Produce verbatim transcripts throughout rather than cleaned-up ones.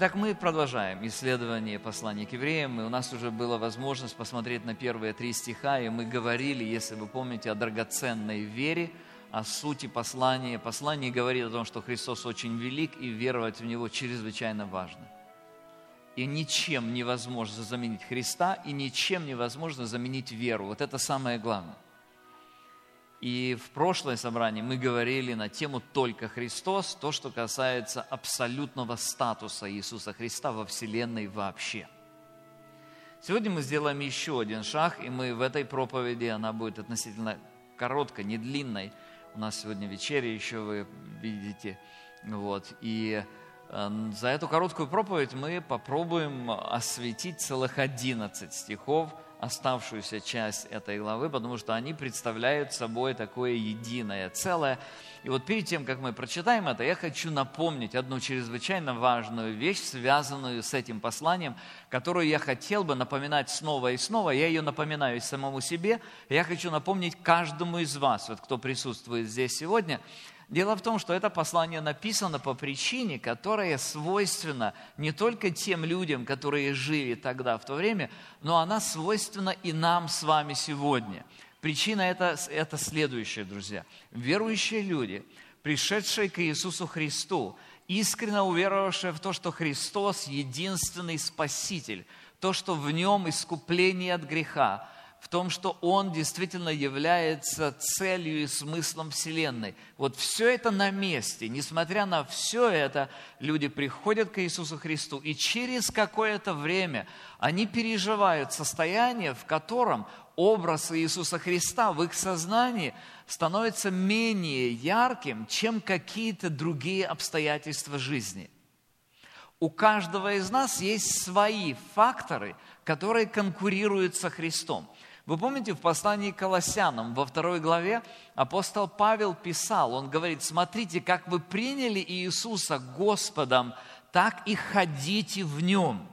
Итак, мы продолжаем исследование послания к евреям, и у нас уже была возможность посмотреть на первые три стиха, и мы говорили, если вы помните, о драгоценной вере, о сути послания. Послание говорит о том, что Христос очень велик, и веровать в Него чрезвычайно важно. И ничем невозможно заменить Христа, и ничем невозможно заменить веру. Вот это самое главное. И в прошлое собрание мы говорили на тему «Только Христос», то, что касается абсолютного статуса Иисуса Христа во Вселенной вообще. Сегодня мы сделаем еще один шаг, и мы в этой проповеди, она будет относительно короткой, не длинной. У нас сегодня вечеря еще, вы видите. Вот. И за эту короткую проповедь мы попробуем осветить целых одиннадцать стихов, оставшуюся часть этой главы, потому что они представляют собой такое единое целое. И вот перед тем, как мы прочитаем это, я хочу напомнить одну чрезвычайно важную вещь, связанную с этим посланием, которую я хотел бы напоминать снова и снова. Я ее напоминаю самому себе, и я хочу напомнить каждому из вас, вот кто присутствует здесь сегодня. Дело в том, что это послание написано по причине, которая свойственна не только тем людям, которые жили тогда, в то время, но она свойственна и нам с вами сегодня. Причина это, это следующая, друзья. Верующие люди, пришедшие к Иисусу Христу, искренне уверовавшие в то, что Христос единственный Спаситель, то, что в Нем искупление от греха, в том, что Он действительно является целью и смыслом Вселенной. Вот все это на месте. Несмотря на все это, люди приходят к Иисусу Христу, и через какое-то время они переживают состояние, в котором образ Иисуса Христа в их сознании становится менее ярким, чем какие-то другие обстоятельства жизни. У каждого из нас есть свои факторы, которые конкурируют со Христом. Вы помните, в послании к Колоссянам, во второй главе, апостол Павел писал, он говорит: смотрите, как вы приняли Иисуса Господом, так и ходите в Нем.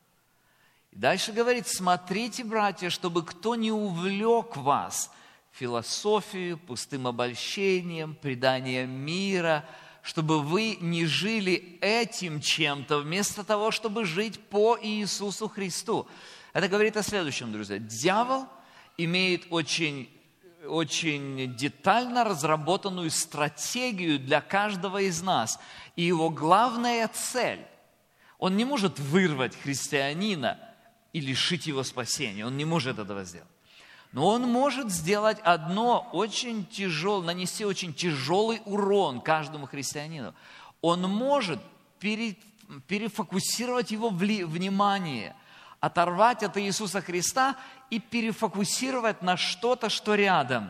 И дальше говорит: смотрите, братья, чтобы кто не увлек вас философией, пустым обольщением, преданием мира, чтобы вы не жили этим чем-то, вместо того, чтобы жить по Иисусу Христу. Это говорит о следующем, друзья. Дьявол имеет очень, очень детально разработанную стратегию для каждого из нас. И его главная цель, он не может вырвать христианина и лишить его спасения. Он не может этого сделать. Но он может сделать одно очень тяжелое, нанести очень тяжелый урон каждому христианину. Он может пере, перефокусировать его внимание, оторвать от Иисуса Христа и перефокусировать на что-то, что рядом.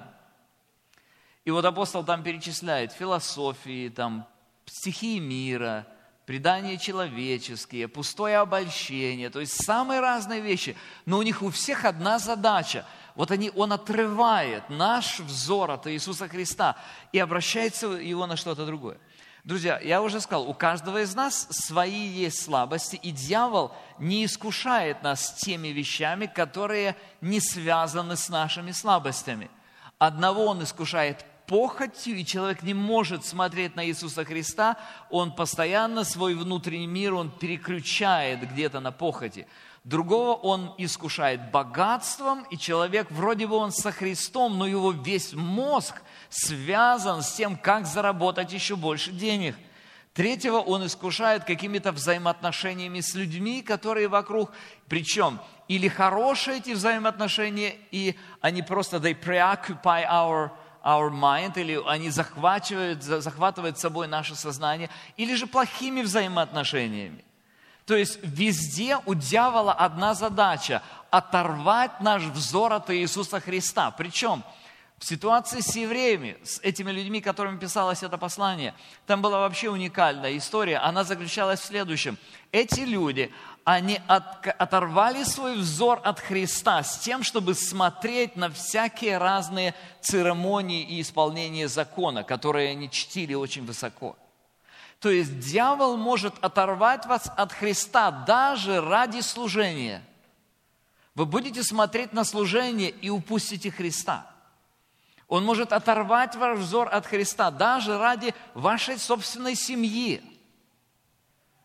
И вот апостол там перечисляет философии, там, стихии мира, предания человеческие, пустое обольщение, то есть самые разные вещи. Но у них у всех одна задача. Вот они, он отрывает наш взор от Иисуса Христа и обращается его на что-то другое. Друзья, я уже сказал, у каждого из нас свои есть слабости, и дьявол не искушает нас теми вещами, которые не связаны с нашими слабостями. Одного он искушает похотью, и человек не может смотреть на Иисуса Христа, он постоянно свой внутренний мир, он переключает где-то на похоти. Другого он искушает богатством, и человек, вроде бы он со Христом, но его весь мозг связан с тем, как заработать еще больше денег. Третьего он искушает какими-то взаимоотношениями с людьми, которые вокруг. Причем или хорошие эти взаимоотношения, и они просто they preoccupy our, our mind, или они захватывают, захватывают собой наше сознание, или же плохими взаимоотношениями. То есть везде у дьявола одна задача – оторвать наш взор от Иисуса Христа. Причем в ситуации с евреями, с этими людьми, которым писалось это послание, там была вообще уникальная история. Она заключалась в следующем. Эти люди, они от, оторвали свой взор от Христа с тем, чтобы смотреть на всякие разные церемонии и исполнения закона, которые они чтили очень высоко. То есть дьявол может оторвать вас от Христа даже ради служения. Вы будете смотреть на служение и упустите Христа. Он может оторвать ваш взор от Христа даже ради вашей собственной семьи.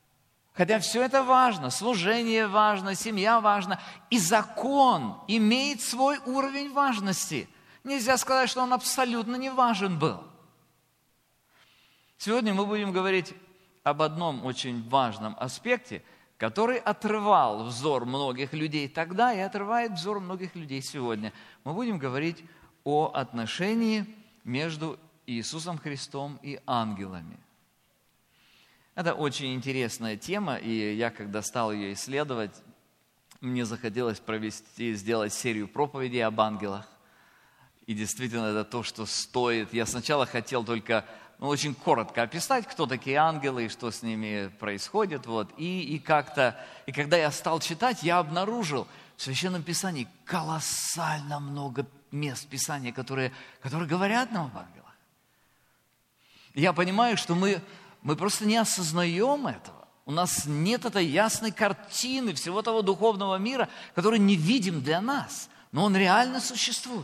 Хотя все это важно, служение важно, семья важна, и закон имеет свой уровень важности. Нельзя сказать, что он абсолютно не важен был. Сегодня мы будем говорить об одном очень важном аспекте, который отрывал взор многих людей тогда и отрывает взор многих людей сегодня. Мы будем говорить о отношении между Иисусом Христом и ангелами. Это очень интересная тема, и я, когда стал ее исследовать, мне захотелось провести, сделать серию проповедей об ангелах. И действительно, это то, что стоит. Я сначала хотел только ну, очень коротко описать, кто такие ангелы и что с ними происходит. Вот. И, и как-то, и когда я стал читать, я обнаружил в Священном Писании колоссально много мест Писания, которые, которые говорят нам об ангелах. Я понимаю, что мы... Мы просто не осознаем этого. У нас нет этой ясной картины всего того духовного мира, который не видим для нас, но он реально существует.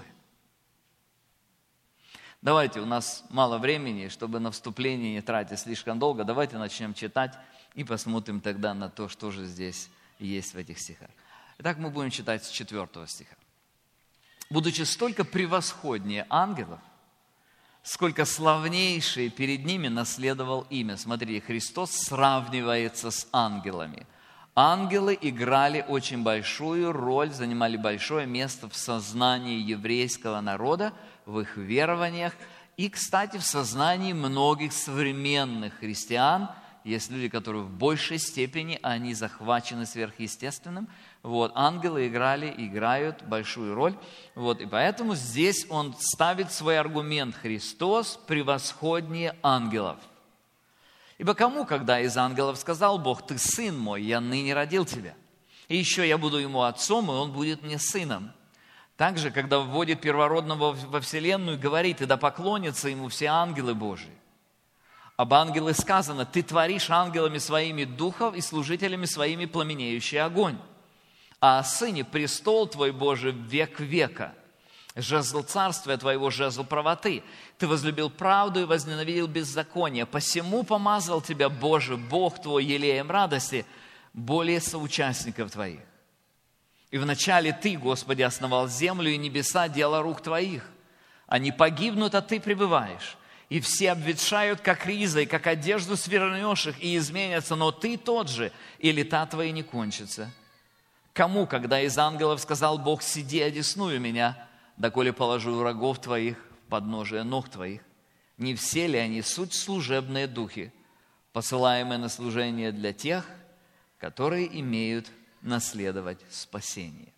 Давайте, у нас мало времени, чтобы на вступление не тратить слишком долго. Давайте начнем читать и посмотрим тогда на то, что же здесь есть в этих стихах. Итак, мы будем читать с четвертого стиха. «Будучи столько превосходнее ангелов, сколько славнейшее перед ними наследовал имя». Смотрите, Христос сравнивается с ангелами. Ангелы играли очень большую роль, занимали большое место в сознании еврейского народа, в их верованиях и, кстати, в сознании многих современных христиан. Есть люди, которые в большей степени, они захвачены сверхъестественным. Вот, ангелы играли, играют большую роль. Вот, и поэтому здесь он ставит свой аргумент: Христос превосходнее ангелов. Ибо кому, когда из ангелов сказал Бог: «Ты сын мой, я ныне родил тебя, и еще я буду ему отцом, и он будет мне сыном». Также, когда вводит первородного во вселенную, говорит: «И да поклонятся ему все ангелы Божии». Об ангеле сказано: «Ты творишь ангелами своими духов и служителями своими пламенеющий огонь». А о сыне: «Престол твой, Боже, век века, жезл царствия твоего, жезл правоты. Ты возлюбил правду и возненавидел беззаконие. Посему помазал тебя, Боже, Бог твой, елеем радости, более соучастников твоих. И вначале Ты, Господи, основал землю и небеса, дело рук Твоих. Они погибнут, а Ты пребываешь. И все обветшают, как риза, и как одежду свернешь их, и изменятся, но Ты тот же, и лета Твои не кончатся. Кому, когда из ангелов сказал Бог: «Сиди, одесную меня, доколе положу врагов Твоих в подножие ног Твоих»? Не все ли они суть служебные духи, посылаемые на служение для тех, которые имеют наследовать спасение?»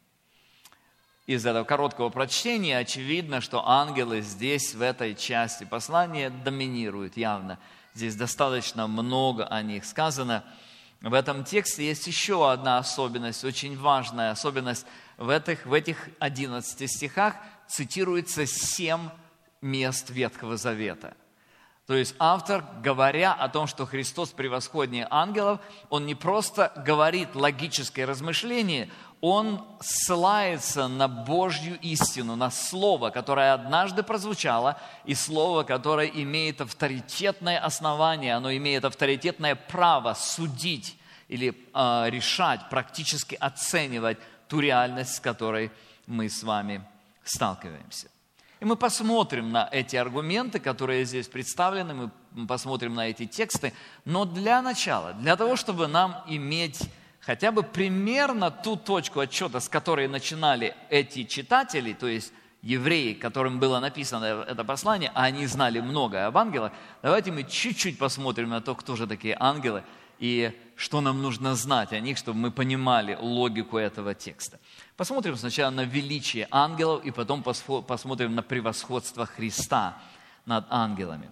Из этого короткого прочтения очевидно, что ангелы здесь, в этой части послания, доминируют явно. Здесь достаточно много о них сказано. В этом тексте есть еще одна особенность, очень важная особенность. В этих, в этих одиннадцати стихах цитируется семь мест Ветхого Завета. То есть автор, говоря о том, что Христос превосходнее ангелов, он не просто говорит логическое размышление, он ссылается на Божью истину, на Слово, которое однажды прозвучало, и Слово, которое имеет авторитетное основание, оно имеет авторитетное право судить или э, решать, практически оценивать ту реальность, с которой мы с вами сталкиваемся. И мы посмотрим на эти аргументы, которые здесь представлены, мы посмотрим на эти тексты. Но для начала, для того, чтобы нам иметь хотя бы примерно ту точку отсчета, с которой начинали эти читатели, то есть евреи, которым было написано это послание, а они знали многое об ангелах, давайте мы чуть-чуть посмотрим на то, кто же такие ангелы и что нам нужно знать о них, чтобы мы понимали логику этого текста. Посмотрим сначала на величие ангелов и потом посмотрим на превосходство Христа над ангелами.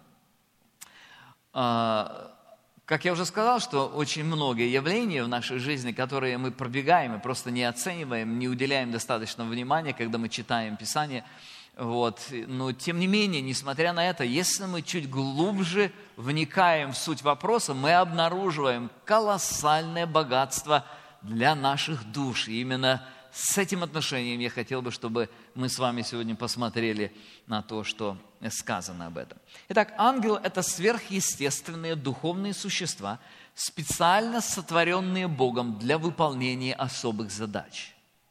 Как я уже сказал, что очень многие явления в нашей жизни, которые мы пробегаем и просто не оцениваем, не уделяем достаточно внимания, когда мы читаем Писание. Вот. Но тем не менее, несмотря на это, если мы чуть глубже вникаем в суть вопроса, мы обнаруживаем колоссальное богатство для наших душ. И именно с этим отношением я хотел бы, чтобы мы с вами сегодня посмотрели на то, что сказано об этом. Итак, ангелы – это сверхъестественные духовные существа, специально сотворенные Богом для выполнения особых задач.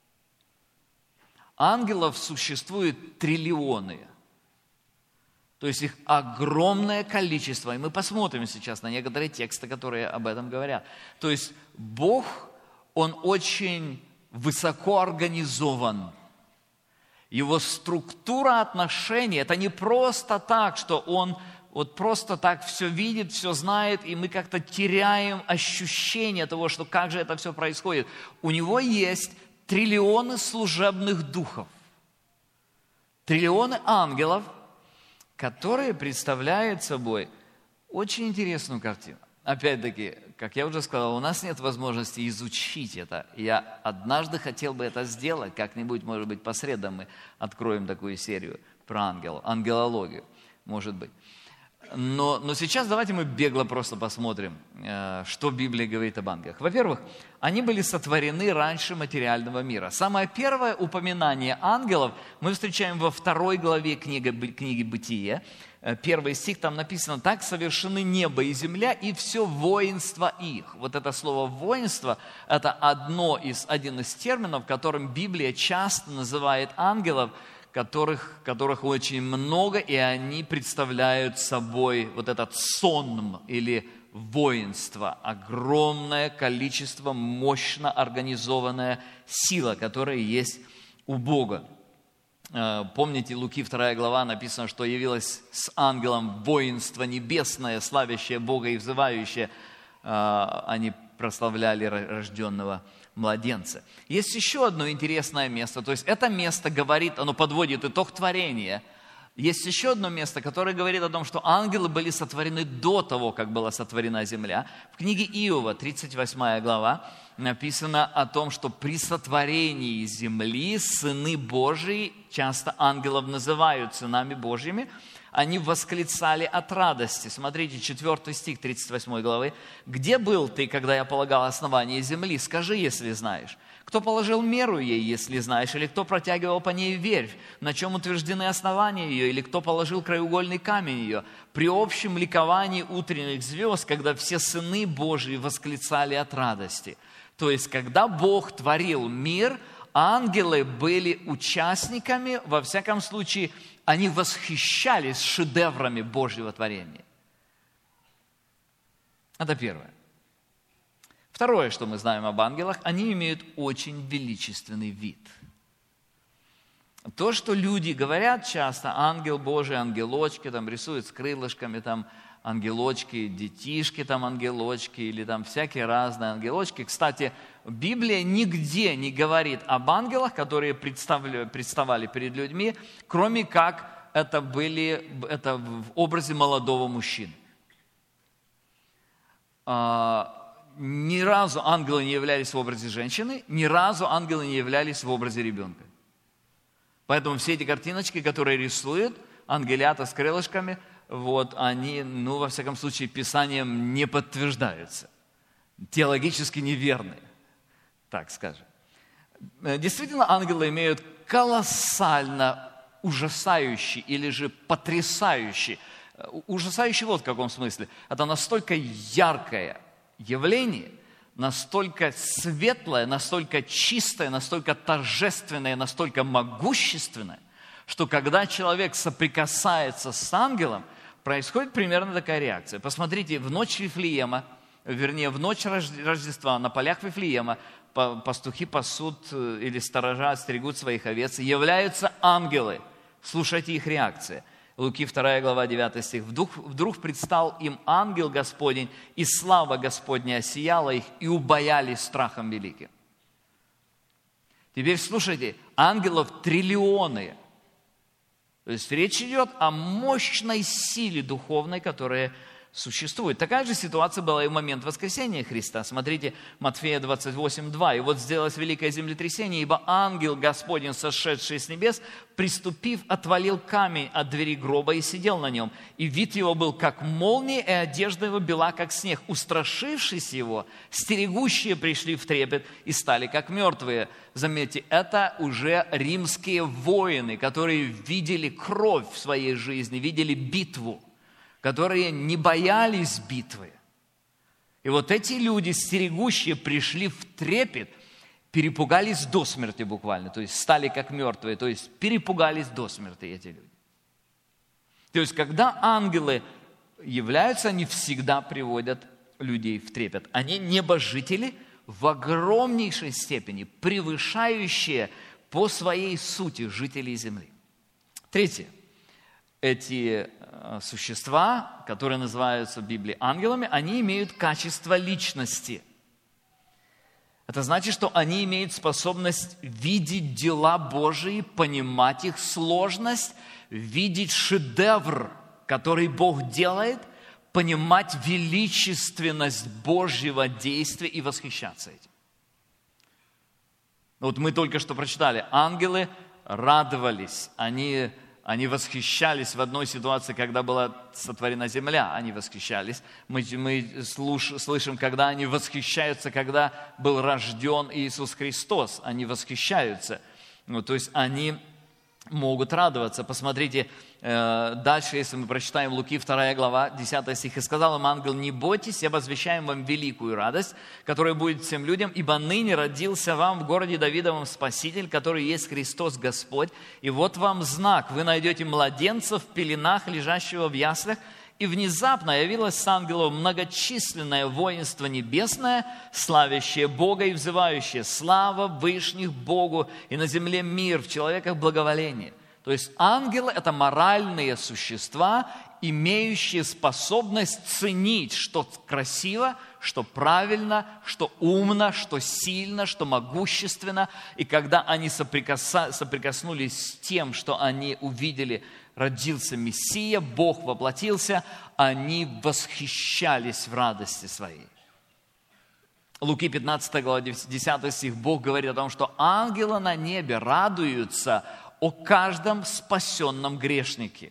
Ангелов существует триллионы. То есть их огромное количество. И мы посмотрим сейчас на некоторые тексты, которые об этом говорят. То есть Бог, Он очень высоко организован. Его структура отношений – это не просто так, что Он вот просто так все видит, все знает, и мы как-то теряем ощущение того, что как же это все происходит. У Него есть триллионы служебных духов, триллионы ангелов, которые представляют собой очень интересную картину. Опять-таки, как я уже сказал, у нас нет возможности изучить это. Я однажды хотел бы это сделать, как-нибудь, может быть, по средам мы откроем такую серию про ангелов, ангелологию, может быть. Но, но сейчас давайте мы бегло просто посмотрим, что Библия говорит об ангелах. Во-первых, они были сотворены раньше материального мира. Самое первое упоминание ангелов мы встречаем во второй главе книги, книги «Бытие». Первый стих, там написано: «Так совершены небо и земля, и все воинство их». Вот это слово «воинство» – это одно из, один из терминов, которым Библия часто называет ангелов, которых, которых очень много, и они представляют собой вот этот сонм или воинство, огромное количество, мощно организованная сила, которая есть у Бога. Помните, Луки вторая глава написано, что явилось с ангелом воинство небесное, славящее Бога и взывающее. Они прославляли рожденного младенца. Есть еще одно интересное место, то есть это место говорит, оно подводит итог творения. Есть еще одно место, которое говорит о том, что ангелы были сотворены до того, как была сотворена земля. В книге Иова, тридцать восьмая глава, написано о том, что при сотворении земли сыны Божии, часто ангелов называют сынами Божьими, они восклицали от радости. Смотрите, четвёртый стих тридцать восьмой главы. «Где был ты, когда я полагал основание земли? Скажи, если знаешь. Кто положил меру ей, если знаешь? Или кто протягивал по ней верфь? На чем утверждены основания ее? Или кто положил краеугольный камень ее? При общем ликовании утренних звезд, когда все сыны Божьи восклицали от радости». То есть, когда Бог творил мир, ангелы были участниками, во всяком случае, они восхищались шедеврами Божьего творения. Это первое. Второе, что мы знаем об ангелах, они имеют очень величественный вид. То, что люди говорят часто, ангел Божий, ангелочки, там рисуют с крылышками, там ангелочки, детишки, там ангелочки, или там всякие разные ангелочки. Кстати, Библия нигде не говорит об ангелах, которые представали перед людьми, кроме как это были это в образе молодого мужчины. Ни разу ангелы не являлись в образе женщины, ни разу ангелы не являлись в образе ребенка. Поэтому все эти картиночки, которые рисуют, ангелята с крылышками, вот они, ну, во всяком случае, Писанием не подтверждаются. Теологически неверные, так скажем. Действительно, ангелы имеют колоссально ужасающий или же потрясающий, ужасающий вот в каком смысле. Это настолько яркое явление, настолько светлое, настолько чистое, настолько торжественное, настолько могущественное, что когда человек соприкасается с ангелом, происходит примерно такая реакция. Посмотрите, в ночь Вифлеема, вернее, в ночь Рождества на полях Вифлеема пастухи пасут или сторожа стерегут своих овец, являются ангелы. Слушайте их реакции. Луки вторая глава, девятый стих. «Вдруг, вдруг предстал им ангел Господень, и слава Господня осияла их, и убоялись страхом великим». Теперь слушайте, ангелов триллионы. То есть речь идет о мощной силе духовной, которая существует. Такая же ситуация была и в момент воскресения Христа. Смотрите, Матфея двадцать восемь, два. «И вот сделалось великое землетрясение, ибо ангел Господень, сошедший с небес, приступив, отвалил камень от двери гроба и сидел на нем. И вид его был, как молния, и одежда его бела, как снег. Устрашившись его, стерегущие пришли в трепет и стали, как мертвые». Заметьте, это уже римские воины, которые видели кровь в своей жизни, видели битву, которые не боялись битвы. И вот эти люди, стерегущие, пришли в трепет, перепугались до смерти буквально, то есть стали как мертвые, то есть перепугались до смерти эти люди. То есть, когда ангелы являются, они всегда приводят людей в трепет. Они небожители в огромнейшей степени, превышающие по своей сути жителей земли. Третье. Эти существа, которые называются в Библии ангелами, они имеют качество личности. Это значит, что они имеют способность видеть дела Божии, понимать их сложность, видеть шедевр, который Бог делает, понимать величественность Божьего действия и восхищаться этим. Вот мы только что прочитали, ангелы радовались, они... Они восхищались в одной ситуации, когда была сотворена земля, они восхищались. Мы, мы слуш, слышим, когда они восхищаются, когда был рожден Иисус Христос, они восхищаются. Ну, то есть они могут радоваться. Посмотрите, э, дальше, если мы прочитаем Луки вторая глава, десятый стих. «И сказал им ангел: не бойтесь, я возвещаем вам великую радость, которая будет всем людям, ибо ныне родился вам в городе Давидовом Спаситель, который есть Христос Господь. И вот вам знак, вы найдете младенца в пеленах, лежащего в яслях». И внезапно явилось с ангелов многочисленное воинство небесное, славящее Бога и взывающее: слава вышних Богу, и на земле мир, в человеках благоволение. То есть ангелы – это моральные существа, имеющие способность ценить, что красиво, что правильно, что умно, что сильно, что могущественно. И когда они соприкаса... соприкоснулись с тем, что они увидели, родился Мессия, Бог воплотился, они восхищались в радости своей. Луки пятнадцатая глава, десятый стих, Бог говорит о том, что ангелы на небе радуются о каждом спасенном грешнике.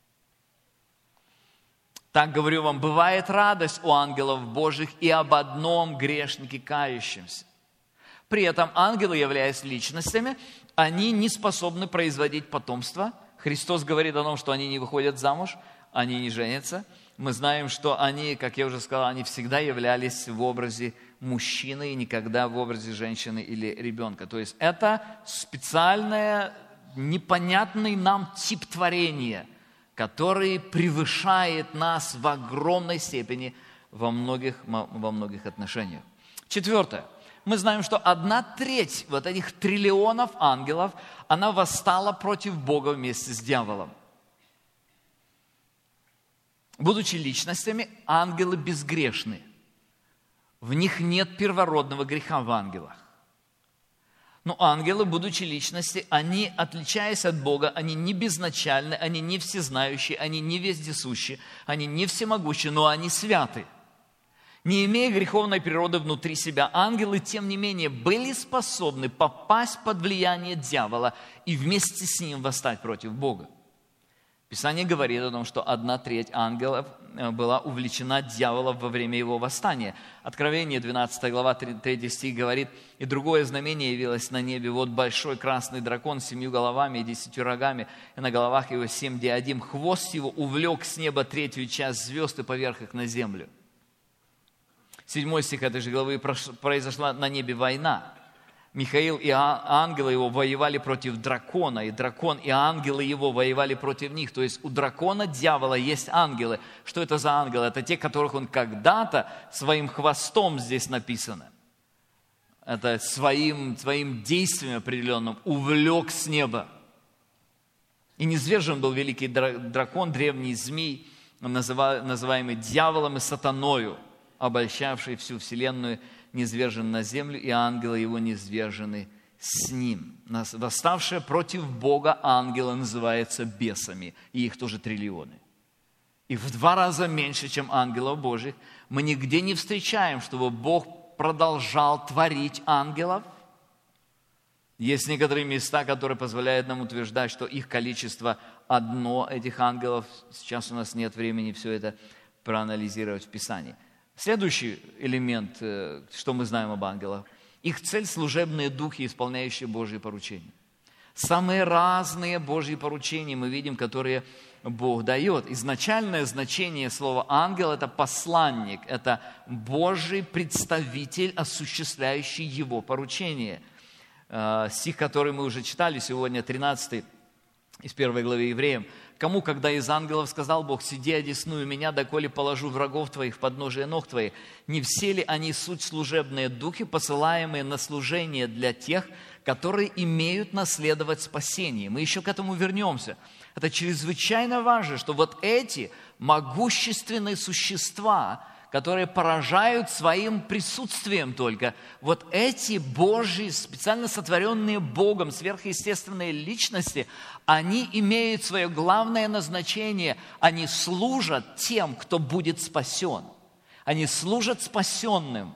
Так, говорю вам, бывает радость у ангелов Божьих и об одном грешнике кающемся. При этом ангелы, являясь личностями, они не способны производить потомство. Христос говорит о том, что они не выходят замуж, они не женятся. Мы знаем, что они, как я уже сказал, они всегда являлись в образе мужчины и никогда в образе женщины или ребенка. То есть это специальный, непонятный нам тип творения, который превышает нас в огромной степени во многих, во многих отношениях. Четвертое. Мы знаем, что одна треть вот этих триллионов ангелов, она восстала против Бога вместе с дьяволом. Будучи личностями, ангелы безгрешны. В них нет первородного греха в ангелах. Но ангелы, будучи личности, они, отличаясь от Бога, они не безначальны, они не всезнающие, они не вездесущие, они не всемогущие, но они святы. Не имея греховной природы внутри себя, ангелы, тем не менее, были способны попасть под влияние дьявола и вместе с ним восстать против Бога. Писание говорит о том, что одна треть ангелов была увлечена дьяволом во время его восстания. Откровение, двенадцатая глава, третий стих говорит: «И другое знамение явилось на небе, вот большой красный дракон с семью головами и десятью рогами, и на головах его семь диадим. Хвост его увлек с неба третью часть звезд и поверх их на землю». Седьмой стих этой же главы: «Произошла на небе война. Михаил и ангелы его воевали против дракона, и дракон и ангелы его воевали против них». То есть у дракона, дьявола, есть ангелы. Что это за ангелы? Это те, которых он когда-то своим хвостом, здесь написано, это своим, своим действием определенным увлек с неба. И низвержен был великий дракон, древний змей, называемый дьяволом и сатаною, обольщавший всю вселенную, низвержен на землю, и ангелы его низвержены с ним. Восставшие против Бога ангелы называются бесами, и их тоже триллионы. и в два раза меньше, чем ангелов Божьих. Мы нигде не встречаем, чтобы Бог продолжал творить ангелов. Есть некоторые места, которые позволяют нам утверждать, что их количество одно, этих ангелов. Сейчас у нас нет времени все это проанализировать в Писании. Следующий элемент, что мы знаем об ангелах. Их цель – служебные духи, исполняющие Божьи поручения. Самые разные Божьи поручения мы видим, которые Бог дает. Изначальное значение слова «ангел» – это посланник, это Божий представитель, осуществляющий Его поручение. Стих, который мы уже читали сегодня, тринадцатый из первой главы Евреям. «Кому, когда из ангелов сказал Бог, сиди, одесную меня, доколе положу врагов твоих в подножие ног твоих, не все ли они суть служебные духи, посылаемые на служение для тех, которые имеют наследовать спасение?» Мы еще к этому вернемся. Это чрезвычайно важно, что вот эти могущественные существа, которые поражают своим присутствием только, вот эти Божьи, специально сотворенные Богом, сверхъестественные личности, они имеют свое главное назначение. Они служат тем, кто будет спасен. Они служат спасенным.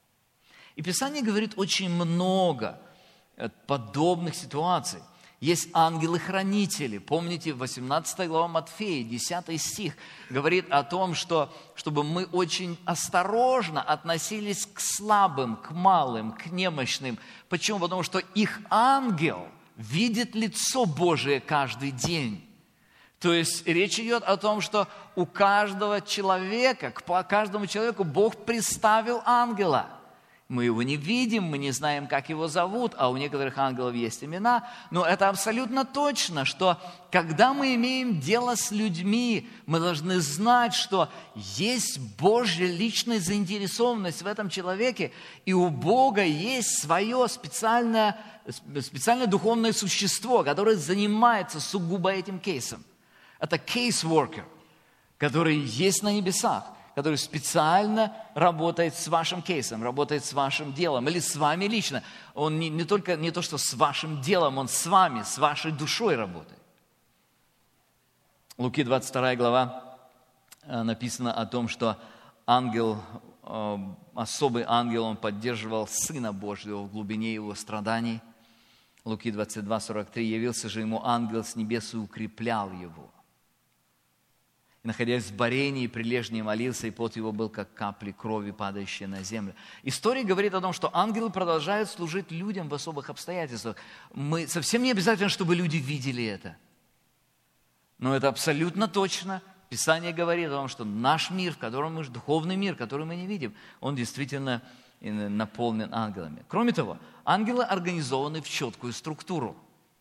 И Писание говорит очень много подобных ситуаций. Есть ангелы-хранители. Помните, восемнадцатая глава Матфея, десятый стих, говорит о том, что чтобы мы очень осторожно относились к слабым, к малым, к немощным. Почему? Потому что их ангел видит лицо Божие каждый день. То есть речь идет о том, что у каждого человека, к каждому человеку Бог приставил ангела. Мы его не видим, мы не знаем, как его зовут, а у некоторых ангелов есть имена. Но это абсолютно точно, что когда мы имеем дело с людьми, мы должны знать, что есть Божья личная заинтересованность в этом человеке, и у Бога есть свое специальное, специальное духовное существо, которое занимается сугубо этим кейсом. Это кейс-воркер, который есть на небесах, который специально работает с вашим кейсом, работает с вашим делом, или с вами лично. Он не, не только не то, что с вашим делом, он с вами, с вашей душой работает. Луки двадцать вторая глава написано о том, что ангел, особый ангел, он поддерживал Сына Божьего в глубине его страданий. Луки двадцать два сорок три. «Явился же ему ангел с небес и укреплял его. Находясь в борении, прилежнее молился, и пот его был, как капли крови, падающие на землю». История говорит о том, что ангелы продолжают служить людям в особых обстоятельствах. Мы совсем не обязательно, чтобы люди видели это. Но это абсолютно точно. Писание говорит о том, что наш мир, в котором мы, духовный мир, который мы не видим, он действительно наполнен ангелами. Кроме того, ангелы организованы в четкую структуру.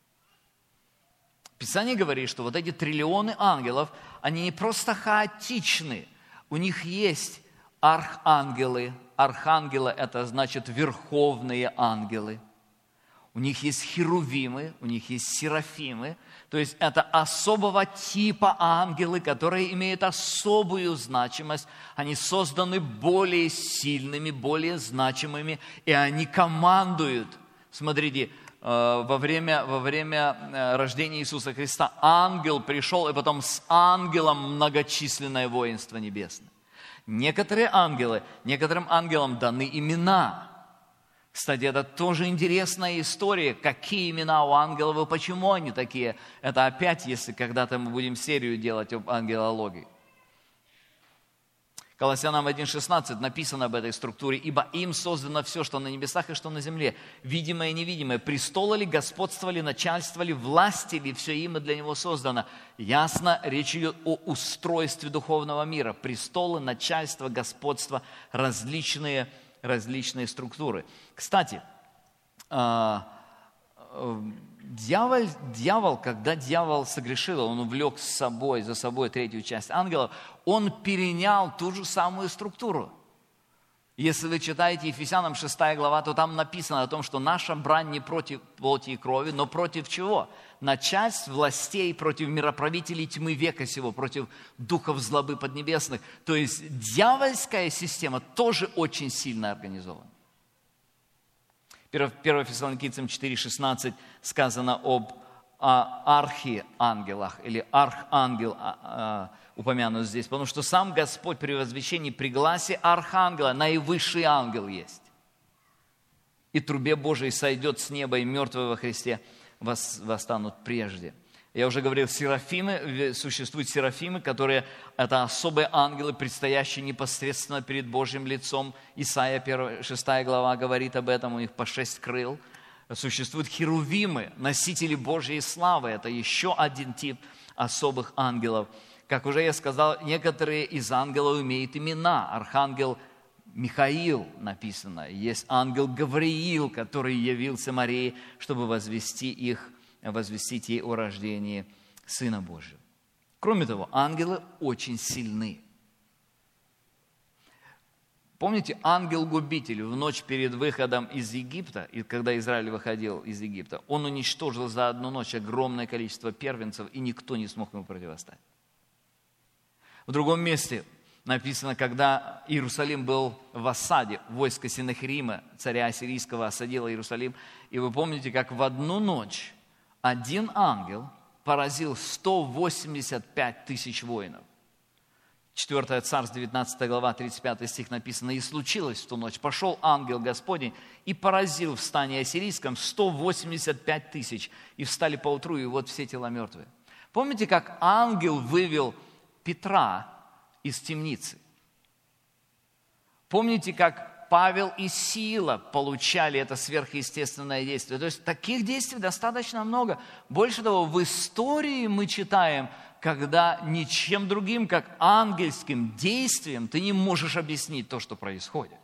Писание говорит, что вот эти триллионы ангелов, они не просто хаотичны. У них есть архангелы. Архангелы – это значит верховные ангелы. У них есть херувимы, у них есть серафимы. То есть это особого типа ангелы, которые имеют особую значимость. Они созданы более сильными, более значимыми, и они командуют. Смотрите, Во время, во время рождения Иисуса Христа ангел пришел, и потом с ангелом многочисленное воинство небесное. Некоторые ангелы, некоторым ангелам даны имена. Кстати, это тоже интересная история, какие имена у ангелов и почему они такие. Это опять, если когда-то мы будем серию делать об ангелологии. Колоссянам один шестнадцать написано об этой структуре. «Ибо им создано все, что на небесах и что на земле, видимое и невидимое, престолы ли, господство ли, начальство ли, власти ли, все им и для него создано». Ясно, речь идет о устройстве духовного мира. Престолы, начальство, господство, различные, различные структуры. Кстати, Дьявол, дьявол, когда дьявол согрешил, он увлек с собой, за собой третью часть ангелов, он перенял ту же самую структуру. Если вы читаете Ефесянам шестая глава, то там написано о том, что наша брань не против плоти и крови, но против чего? Начальств, властей, против мироправителей тьмы века сего, против духов злобы поднебесных. То есть дьявольская система тоже очень сильно организована. первое Фессалоникийцам четыре шестнадцать сказано об архиангелах или архангел. упомянут здесь, потому что сам Господь при возвещении при гласе архангела, наивысший ангел есть. И трубе Божией сойдет с неба, и мертвые во Христе восстанут прежде. Я уже говорил, серафимы, существуют серафимы, которые, это особые ангелы, предстоящие непосредственно перед Божьим лицом. Исайя шестая глава говорит об этом, у них по шесть крыл. Существуют херувимы, носители Божьей славы, это еще один тип особых ангелов. Как уже я сказал, некоторые из ангелов имеют имена. Архангел Михаил написано, есть ангел Гавриил, который явился Марии, чтобы возвести их, возвестить ей о рождении Сына Божьего. Кроме того, ангелы очень сильны. Помните, ангел-губитель в ночь перед выходом из Египта, и когда Израиль выходил из Египта, он уничтожил за одну ночь огромное количество первенцев, и никто не смог ему противостоять. В другом месте написано, когда Иерусалим был в осаде, войско Сенахерима, царя ассирийского, осадило Иерусалим, и вы помните, как в одну ночь один ангел поразил сто восемьдесят пять тысяч воинов. четвёртое Царств, девятнадцатая глава, тридцать пятый стих написано, «И случилось в ту ночь, пошел ангел Господень и поразил в стане ассирийском сто восемьдесят пять тысяч, и встали поутру, и вот все тела мертвые». Помните, как ангел вывел Петра из темницы? Помните, как Павел и Сила получали это сверхъестественное действие? То есть таких действий достаточно много. Больше того, в истории мы читаем, когда ничем другим, как ангельским действием, ты не можешь объяснить то, что происходит.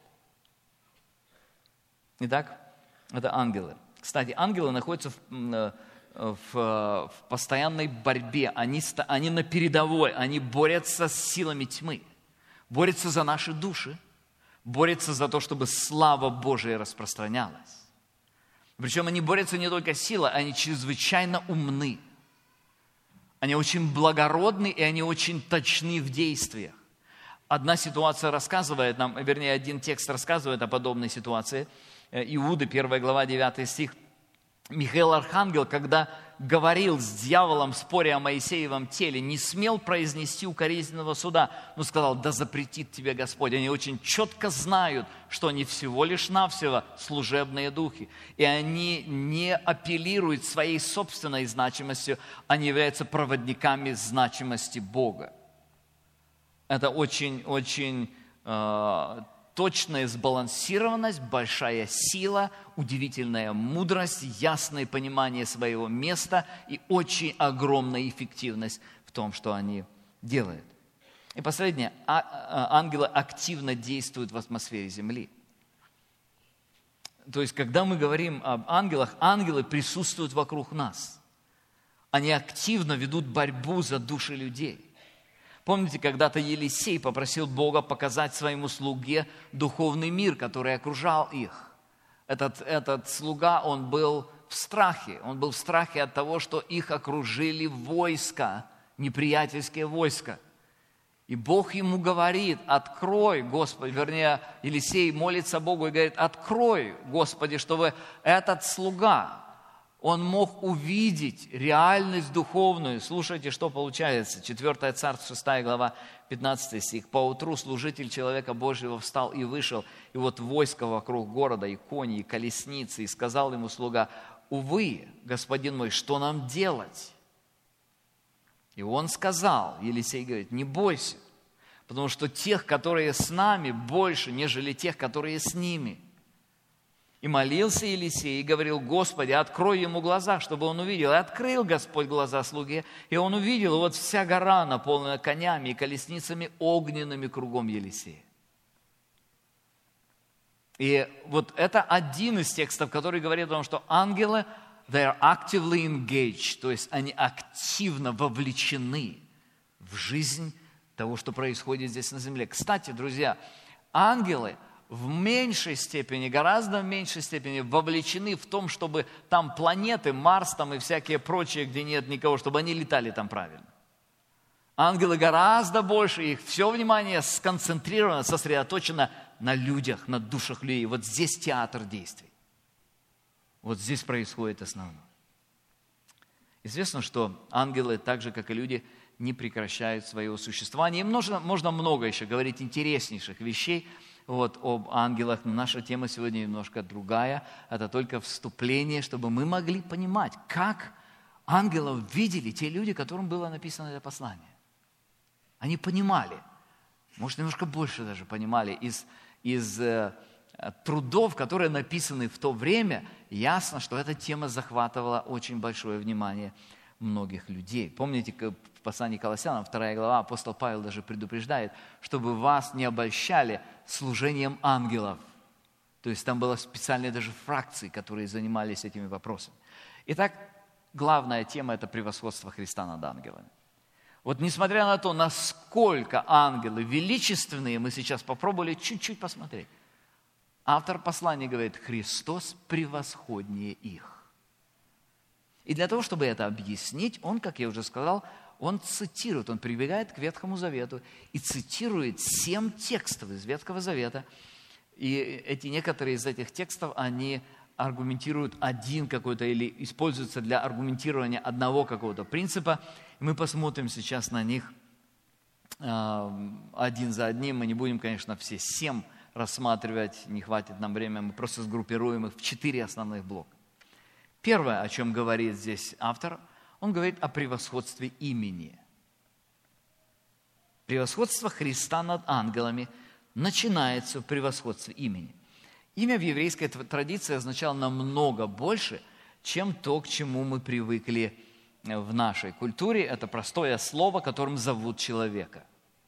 Итак, это ангелы. Кстати, ангелы находятся в, в, в постоянной борьбе. Они, они на передовой, они борются с силами тьмы, борются за наши души, борются за то, чтобы слава Божия распространялась. Причем они борются не только силой, они чрезвычайно умны. Они очень благородны, и они очень точны в действиях. Одна ситуация рассказывает нам, вернее, один текст рассказывает о подобной ситуации. Иуды, первая глава, девятый стих. Михаил Архангел, когда говорил с дьяволом в споре о Моисеевом теле, не смел произнести укоризненного суда, но сказал, да запретит тебе Господь. Они очень четко знают, что они всего лишь навсего служебные духи. И они не апеллируют своей собственной значимостью, они являются проводниками значимости Бога. Это очень-очень э, точная сбалансированность, большая сила, удивительная мудрость, ясное понимание своего места и очень огромная эффективность в том, что они делают. И последнее. Ангелы активно действуют в атмосфере Земли. То есть, когда мы говорим об ангелах, ангелы присутствуют вокруг нас. Они активно ведут борьбу за души людей. Помните, когда-то Елисей попросил Бога показать своему слуге духовный мир, который окружал их. Этот, этот слуга, он был в страхе. Он был в страхе от того, что их окружили войска, неприятельские войска. И Бог ему говорит, открой, Господи, вернее, Елисей молится Богу и говорит, открой, Господи, чтобы этот слуга, он мог увидеть реальность духовную. Слушайте, что получается. четвёртое Царств, шестая глава, пятнадцатый стих. «Поутру служитель человека Божьего встал и вышел, и вот войско вокруг города, и кони, и колесницы, и сказал ему слуга, увы, господин мой, что нам делать?» И он сказал, Елисей говорит, не бойся, потому что тех, которые с нами, больше, нежели тех, которые с ними. И молился Елисей и говорил, Господи, открой ему глаза, чтобы он увидел. И открыл Господь глаза слуге, и он увидел, и вот вся гора наполнена конями и колесницами огненными кругом Елисея. И вот это один из текстов, который говорит о том, что ангелы, they are actively engaged, то есть они активно вовлечены в жизнь того, что происходит здесь на земле. Кстати, друзья, ангелы в меньшей степени, гораздо в меньшей степени вовлечены в том, чтобы там планеты, Марс там и всякие прочие, где нет никого, чтобы они летали там правильно. Ангелы гораздо больше, их все внимание сконцентрировано, сосредоточено на людях, на душах людей. Вот здесь театр действий. Вот здесь происходит основное. Известно, что ангелы, так же, как и люди, не прекращают своего существования. И можно, можно много еще говорить интереснейших вещей вот, об ангелах, но наша тема сегодня немножко другая. Это только вступление, чтобы мы могли понимать, как ангелов видели те люди, которым было написано это послание. Они понимали, может, немножко больше даже понимали из, из э, трудов, которые написаны в то время, ясно, что эта тема захватывала очень большое внимание многих людей. Помните, в послании к Колоссянам, вторая глава, апостол Павел даже предупреждает, чтобы вас не обольщали служением ангелов. То есть там было специальные даже фракции, которые занимались этими вопросами. Итак, главная тема – это превосходство Христа над ангелами. Вот несмотря на то, насколько ангелы величественные, мы сейчас попробовали чуть-чуть посмотреть. Автор послания говорит, Христос превосходнее их. И для того, чтобы это объяснить, он, как я уже сказал, он цитирует, он прибегает к Ветхому Завету и цитирует семь текстов из Ветхого Завета. И эти некоторые из этих текстов, они аргументируют один какой-то или используются для аргументирования одного какого-то принципа. Мы посмотрим сейчас на них один за одним. Мы не будем, конечно, все семь рассматривать, не хватит нам времени, мы просто сгруппируем их в четыре основных блока. Первое, о чем говорит здесь автор, он говорит о превосходстве имени. Превосходство Христа над ангелами начинается в превосходстве имени. Имя в еврейской традиции означало намного больше, чем то, к чему мы привыкли в нашей культуре. Это простое слово, которым зовут человека.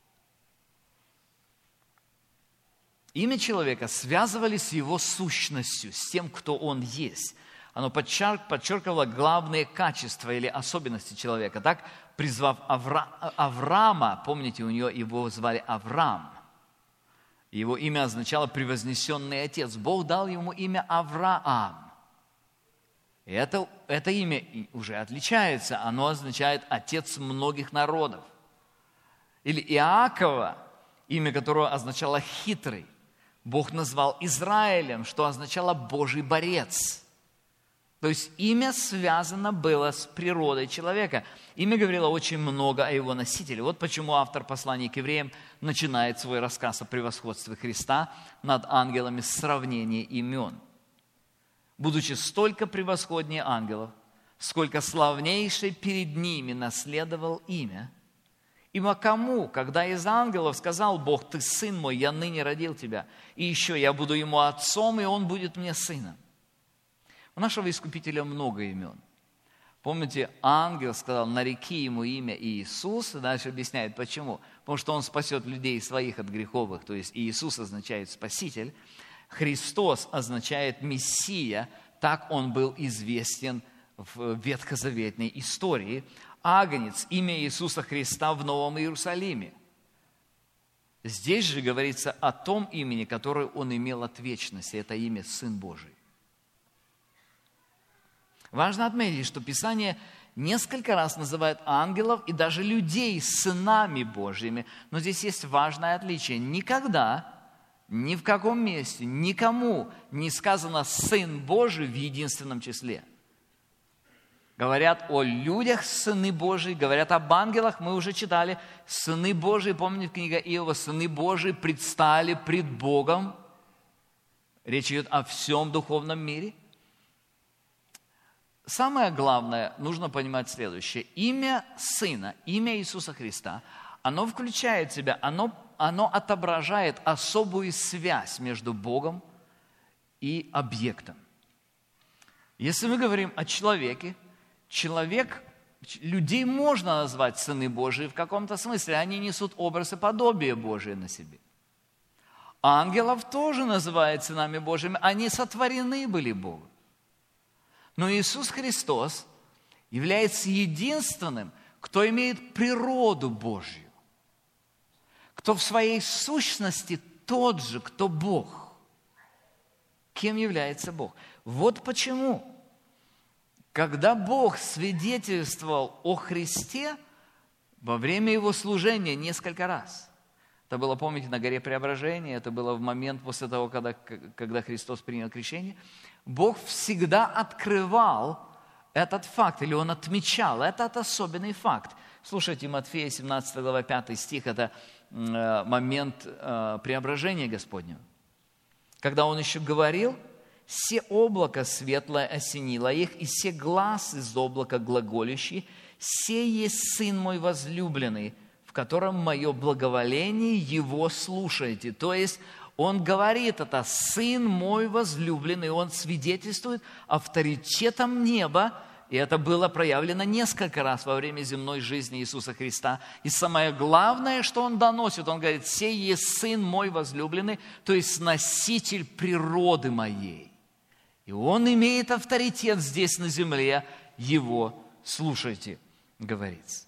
Имя человека связывали с его сущностью, с тем, кто он есть. Оно подчеркивало главные качества или особенности человека. Так, призвав Авра... Авраама, помните, у него его звали Авраам. Его имя означало «превознесенный отец». Бог дал ему имя Авраам. И это, это имя уже отличается. Оно означает «отец многих народов». Или Иакова, имя которого означало «хитрый». Бог назвал Израилем, что означало «Божий борец». То есть имя связано было с природой человека. Имя говорило очень много о его носителе. Вот почему автор послания к евреям начинает свой рассказ о превосходстве Христа над ангелами с сравнения имен. Будучи столько превосходнее ангелов, сколько славнейший перед ними наследовал имя, ибо кому, когда из ангелов сказал Бог, «Ты сын мой, я ныне родил тебя, и еще я буду ему отцом, и он будет мне сыном». У нашего Искупителя много имен. Помните, ангел сказал, нареки ему имя Иисус, и дальше объясняет, почему. Потому что он спасет людей своих от греховых, то есть Иисус означает Спаситель, Христос означает Мессия, так он был известен в ветхозаветной истории. Агнец, имя Иисуса Христа в Новом Иерусалиме. Здесь же говорится о том имени, которое он имел от вечности, это имя Сын Божий. Важно отметить, что Писание несколько раз называет ангелов и даже людей сынами Божьими. Но здесь есть важное отличие. Никогда, ни в каком месте, никому не сказано «сын Божий» в единственном числе. Говорят о людях сыны Божии, говорят об ангелах, мы уже читали. Сыны Божии, помните, книга Иова, сыны Божии предстали пред Богом. Речь идет о всем духовном мире. Самое главное, нужно понимать следующее. Имя Сына, имя Иисуса Христа, оно включает в себя, оно, оно отображает особую связь между Богом и объектом. Если мы говорим о человеке, человек, людей можно назвать сыны Божии в каком-то смысле, они несут образ и подобие Божие на себе. Ангелов тоже называют сынами Божьими, они сотворены были Богом. Но Иисус Христос является единственным, кто имеет природу Божью, кто в своей сущности тот же, кто Бог. Кем является Бог? Вот почему, когда Бог свидетельствовал о Христе во время Его служения несколько раз, это было, помните, на горе Преображения, это было в момент после того, когда, когда Христос принял крещение, Бог всегда открывал этот факт, или он отмечал этот особенный факт. Слушайте, Матфея, семнадцатая глава, пятый стих, это момент преображения Господнего. Когда он еще говорил: «Се облако светлое осенило их, и се глас из облака глаголющий, се есть Сын мой возлюбленный, в котором мое благоволение, его слушайте». То есть он говорит это: «Сын мой возлюбленный», он свидетельствует авторитетом неба, и это было проявлено несколько раз во время земной жизни Иисуса Христа. И самое главное, что он доносит, он говорит: «Сей есть Сын мой возлюбленный», то есть носитель природы моей. И он имеет авторитет здесь на земле, его слушайте, говорится.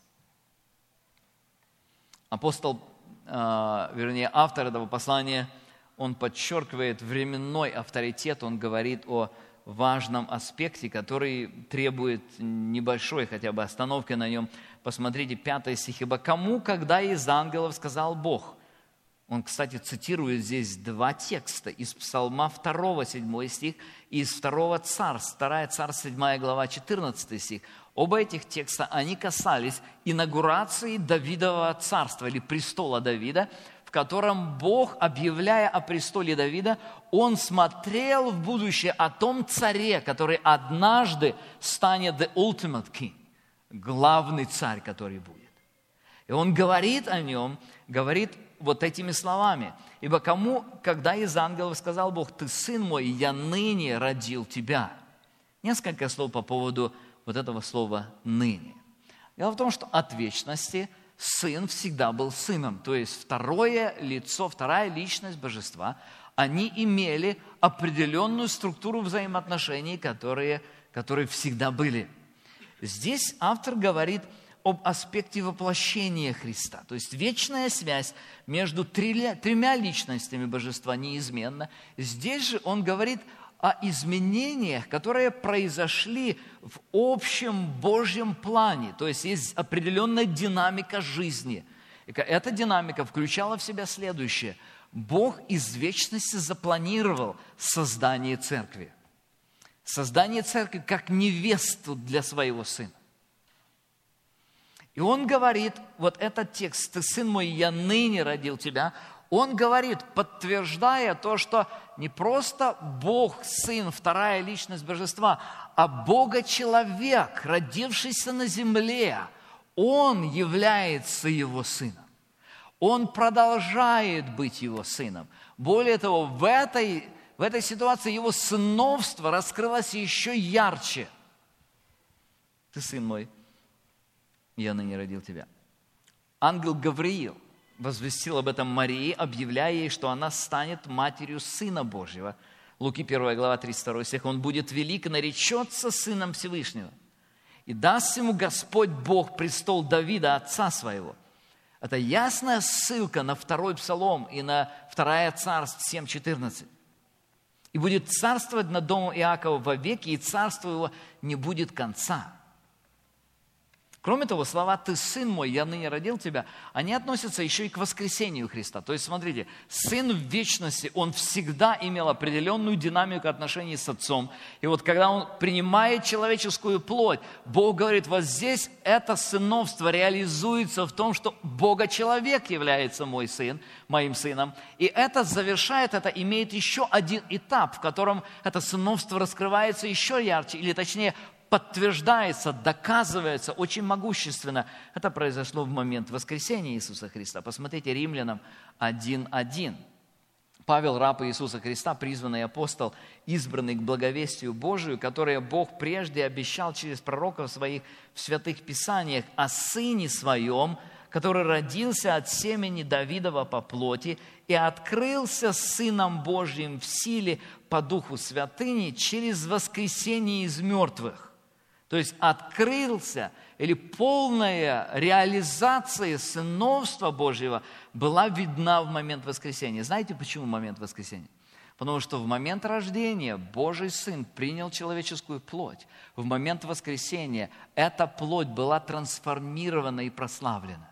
Апостол, э, вернее, автор этого послания, он подчеркивает временной авторитет, он говорит о важном аспекте, который требует небольшой хотя бы остановки на нем. Посмотрите, пятый стих. «Ибо кому, когда из ангелов сказал Бог?» Он, кстати, цитирует здесь два текста из Псалма два, седьмой стих, и из второго Царств, вторая Царств, седьмая глава, четырнадцатый стих. Оба этих текста, они касались инаугурации Давидового царства или престола Давида, в котором Бог, объявляя о престоле Давида, Он смотрел в будущее о том царе, который однажды станет the ultimate king, главный царь, который будет. И Он говорит о нем, говорит вот этими словами: «Ибо кому, когда из ангелов сказал Бог: Ты сын мой, я ныне родил тебя». Несколько слов по поводу вот этого слова «ныне». Дело в том, что от вечности Сын всегда был Сыном, то есть второе лицо, вторая личность Божества, они имели определенную структуру взаимоотношений, которые, которые всегда были. Здесь автор говорит об аспекте воплощения Христа, то есть вечная связь между тремя личностями Божества неизменна. Здесь же он говорит о изменениях, которые произошли в общем Божьем плане. То есть есть определенная динамика жизни. И эта динамика включала в себя следующее. Бог из вечности запланировал создание церкви. Создание церкви как невесту для своего Сына. И Он говорит, вот этот текст: «Ты, сын мой, я ныне родил тебя», Он говорит, подтверждая то, что не просто Бог, Сын, вторая личность Божества, а Бога-человек, родившийся на земле, Он является Его Сыном. Он продолжает быть Его Сыном. Более того, в этой, в этой ситуации Его сыновство раскрылось еще ярче. «Ты, сын мой, я ныне родил тебя». Ангел Гавриил возвестил об этом Марии, объявляя ей, что она станет матерью Сына Божьего. Луки первая глава, тридцать второй стих. «Он будет велик и наречется Сыном Всевышнего. И даст ему Господь Бог престол Давида, отца своего». Это ясная ссылка на второй Псалом и на вторая Царств семь четырнадцать. «И будет царствовать над домом Иакова вовеки, и царство его не будет конца». Кроме того, слова «Ты, сын мой, я ныне родил тебя», они относятся еще и к воскресению Христа. То есть, смотрите, Сын в вечности, Он всегда имел определенную динамику отношений с Отцом. И вот когда Он принимает человеческую плоть, Бог говорит, вот здесь это сыновство реализуется в том, что Бога-человек является мой сын, моим сыном. И это завершает, это имеет еще один этап, в котором это сыновство раскрывается еще ярче, или точнее, подтверждается, доказывается очень могущественно. Это произошло в момент воскресения Иисуса Христа. Посмотрите, Римлянам один один. Павел, раб Иисуса Христа, призванный апостол, избранный к благовестию Божию, которое Бог прежде обещал через пророков своих в святых писаниях о Сыне Своем, который родился от семени Давидова по плоти и открылся Сыном Божьим в силе по Духу Святыни через воскресение из мертвых. То есть открылся, или полная реализация сыновства Божьего была видна в момент воскресения. Знаете, почему момент воскресения? Потому что в момент рождения Божий Сын принял человеческую плоть. В момент воскресения эта плоть была трансформирована и прославлена.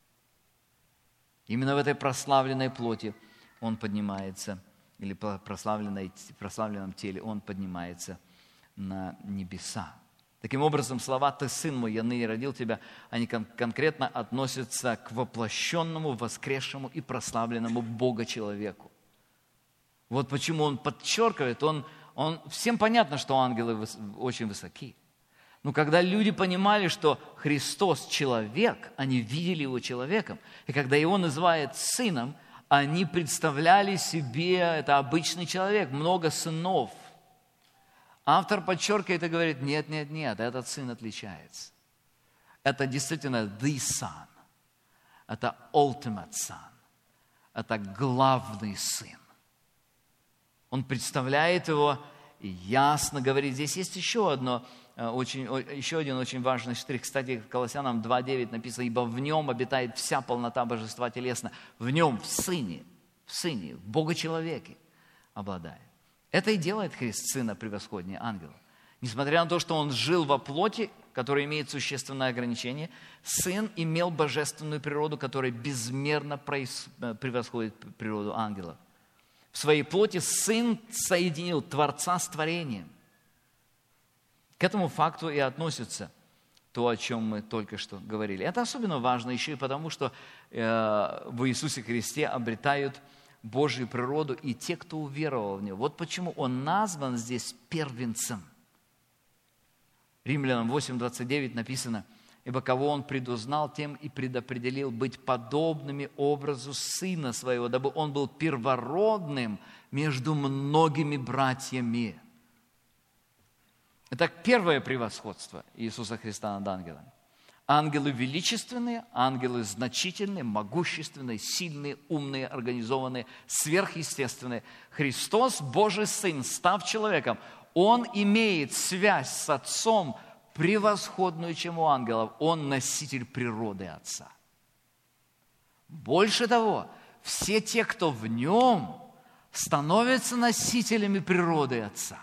Именно в этой прославленной плоти Он поднимается, или прославленной, прославленном теле Он поднимается на небеса. Таким образом, слова «Ты, сын мой, я ныне родил тебя», они кон- конкретно относятся к воплощенному, воскресшему и прославленному Бога-человеку. Вот почему он подчеркивает, он, он, всем понятно, что ангелы выс, очень высоки. Но когда люди понимали, что Христос человек, они видели его человеком, и когда его называют сыном, они представляли себе, это обычный человек, много сынов. Автор подчеркивает и говорит, нет, нет, нет, этот сын отличается. Это действительно the son, это ultimate son, это главный сын. Он представляет его и ясно говорит. Здесь есть еще, одно, очень, еще один очень важный штрих. Кстати, в Колоссянам два девять написано, «Ибо в нем обитает вся полнота божества телесно». В нем, в Сыне, в Сыне, в Бога-человеке обладает. Это и делает Христ Сына превосходнее ангела. Несмотря на то, что Он жил во плоти, который имеет существенное ограничение, Сын имел божественную природу, которая безмерно превосходит природу ангелов. В своей плоти Сын соединил Творца с творением. К этому факту и относится то, о чем мы только что говорили. Это особенно важно еще и потому, что э, в Иисусе Христе обретают Божью природу и те, кто уверовал в Него. Вот почему Он назван здесь первенцем. Римлянам восемь двадцать девять написано, «Ибо кого Он предузнал, тем и предопределил быть подобными образу Сына Своего, дабы Он был первородным между многими братьями». Это первое превосходство Иисуса Христа над ангелами. Ангелы величественные, ангелы значительные, могущественные, сильные, умные, организованные, сверхъестественные. Христос, Божий Сын, став человеком, Он имеет связь с Отцом превосходную, чем у ангелов. Он носитель природы Отца. Больше того, все те, кто в Нем, становятся носителями природы Отца.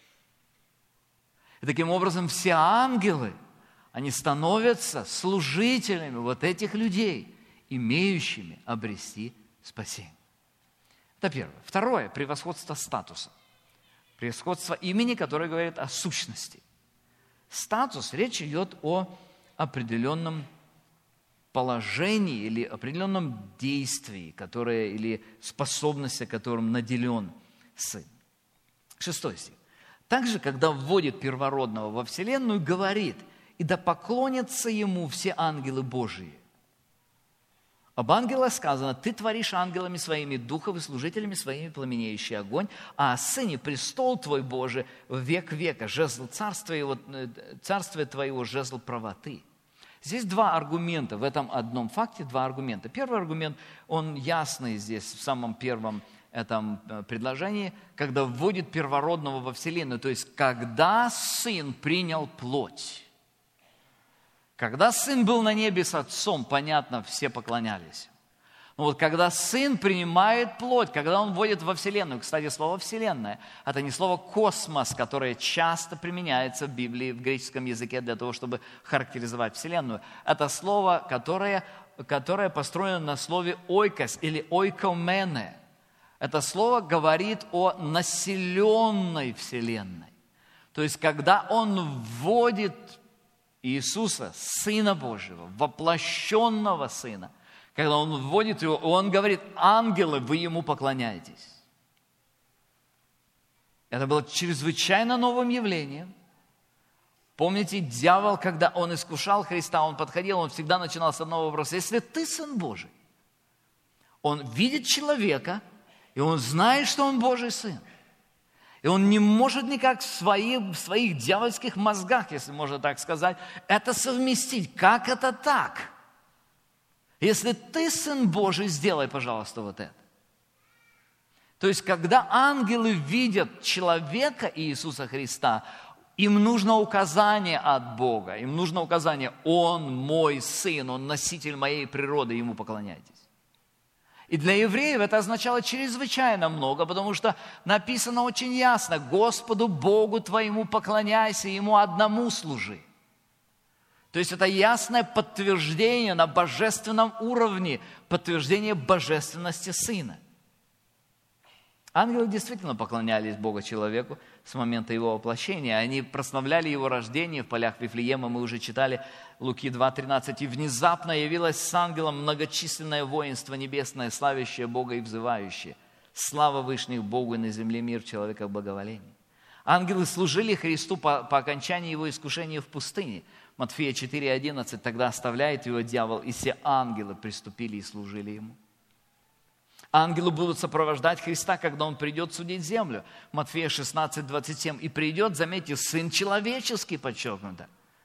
И таким образом все ангелы, они становятся служителями вот этих людей, имеющими обрести спасение. Это первое. Второе – превосходство статуса. Превосходство имени, которое говорит о сущности. Статус, речь идет о определенном положении или определенном действии, которое, или способности, которым наделен Сын. Шестой стих. Также, когда вводит первородного во вселенную, говорит, «И да поклонятся ему все ангелы Божии». Об ангелах сказано, «Ты творишь ангелами своими духов и служителями своими пламенеющий огонь, а о Сыне престол твой Божий в век века, жезл царства его, царствия твоего, жезл правоты». Здесь два аргумента, в этом одном факте два аргумента. Первый аргумент, он ясный здесь, в самом первом этом предложении, когда вводит первородного во вселенную, то есть когда Сын принял плоть. Когда Сын был на небе с Отцом, понятно, все поклонялись. Но вот когда Сын принимает плоть, когда Он вводит во вселенную, кстати, слово «вселенная» – это не слово «космос», которое часто применяется в Библии, в греческом языке для того, чтобы характеризовать вселенную. Это слово, которое, которое построено на слове «ойкос» или «ойкомене». Это слово говорит о населенной вселенной. То есть, когда Он вводит Иисуса, Сына Божьего, воплощенного Сына, когда Он вводит Его, Он говорит, ангелы, вы Ему поклоняетесь. Это было чрезвычайно новым явлением. Помните, дьявол, когда он искушал Христа, он подходил, он всегда начинал с одного вопроса. Если ты Сын Божий, он видит человека, и он знает, что он Божий Сын. И он не может никак в, свои, в своих дьявольских мозгах, если можно так сказать, это совместить. Как это так? Если ты Сын Божий, сделай, пожалуйста, вот это. То есть, когда ангелы видят человека Иисуса Христа, им нужно указание от Бога. Им нужно указание, Он мой Сын, Он носитель моей природы, Ему поклоняйтесь. И для евреев это означало чрезвычайно много, потому что написано очень ясно, Господу Богу твоему поклоняйся, Ему одному служи. То есть это ясное подтверждение на божественном уровне, подтверждение божественности Сына. Ангелы действительно поклонялись Богу человеку с момента его воплощения. Они прославляли его рождение в полях Вифлеема. Мы уже читали Луки два тринадцать. «И внезапно явилось с ангелом многочисленное воинство небесное, славящее Бога и взывающее. Слава вышних Богу и на земле мир человека в благоволении». Ангелы служили Христу по, по окончании его искушения в пустыне. Матфея четыре одиннадцать. «Тогда оставляет его дьявол, и все ангелы приступили и служили ему». Ангелы будут сопровождать Христа, когда Он придет судить землю. Матфея шестнадцать двадцать семь. «И придет, заметьте, Сын Человеческий», подчеркнуто.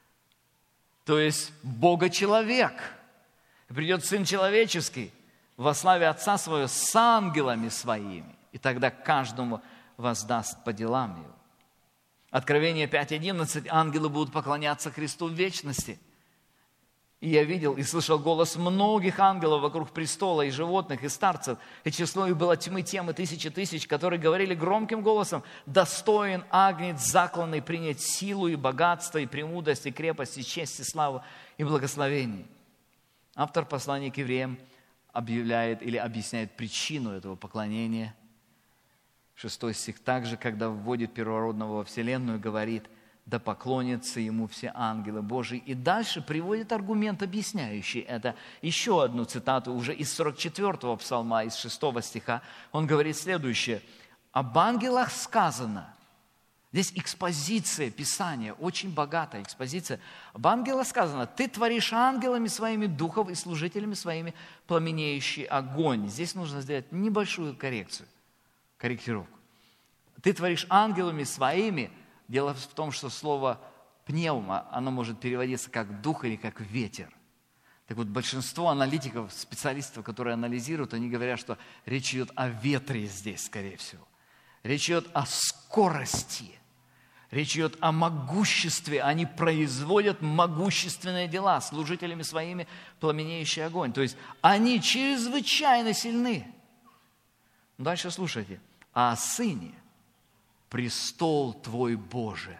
То есть Бога-человек. И придет Сын Человеческий во славе Отца Своего с ангелами Своими. И тогда каждому воздаст по делам его. Откровение пять одиннадцать. «Ангелы будут поклоняться Христу в вечности». И я видел и слышал голос многих ангелов вокруг престола, и животных, и старцев, и число их было тьмы тем и тысячи тысяч, которые говорили громким голосом: «Достоин Агнец закланный принять силу и богатство, и премудрость, и крепость, и честь, и славу, и благословение». Автор послания к евреям объявляет или объясняет причину этого поклонения. Шестой стих. «Также, когда вводит первородного во вселенную, говорит: да поклонятся ему все ангелы Божии». И дальше приводит аргумент, объясняющий это. Еще одну цитату уже из сорок четвёртого псалма, из шестого стиха. Он говорит следующее: «Об ангелах сказано». Здесь экспозиция Писания, очень богатая экспозиция. «Об ангелах сказано: ты творишь ангелами своими духов и служителями своими пламенеющий огонь». Здесь нужно сделать небольшую коррекцию, корректировку. «Ты творишь ангелами своими». Дело в том, что слово «пневма», оно может переводиться как «дух» или как «ветер». Так вот, большинство аналитиков, специалистов, которые анализируют, они говорят, что речь идет о ветре здесь, скорее всего. Речь идет о скорости, речь идет о могуществе. Они производят могущественные дела, служителями своими пламенеющий огонь. То есть они чрезвычайно сильны. Дальше слушайте. «А о Сыне престол Твой Боже».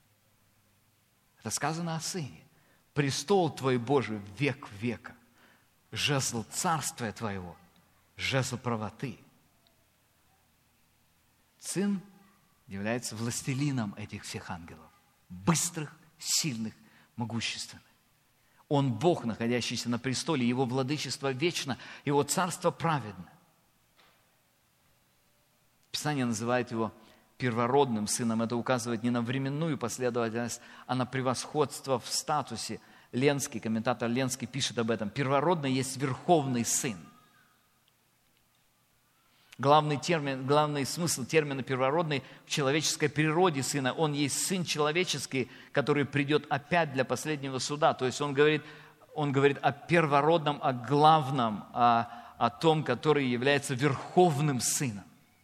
Это сказано о Сыне. «Престол Твой Боже век века, жезл царствия Твоего, жезл правоты». Сын является властелином этих всех ангелов. Быстрых, сильных, могущественных. Он Бог, находящийся на престоле, Его владычество вечно, Его царство праведно. Писание называет Его первородным сыном. Это указывает не на временную последовательность, а на превосходство в статусе. Ленский, комментатор Ленский пишет об этом. Первородный есть верховный сын. Главный, термин, главный смысл термина «первородный» в человеческой природе сына. Он есть сын человеческий, который придет опять для последнего суда. То есть он говорит, он говорит о первородном, о главном, о, о том, который является верховным сыном.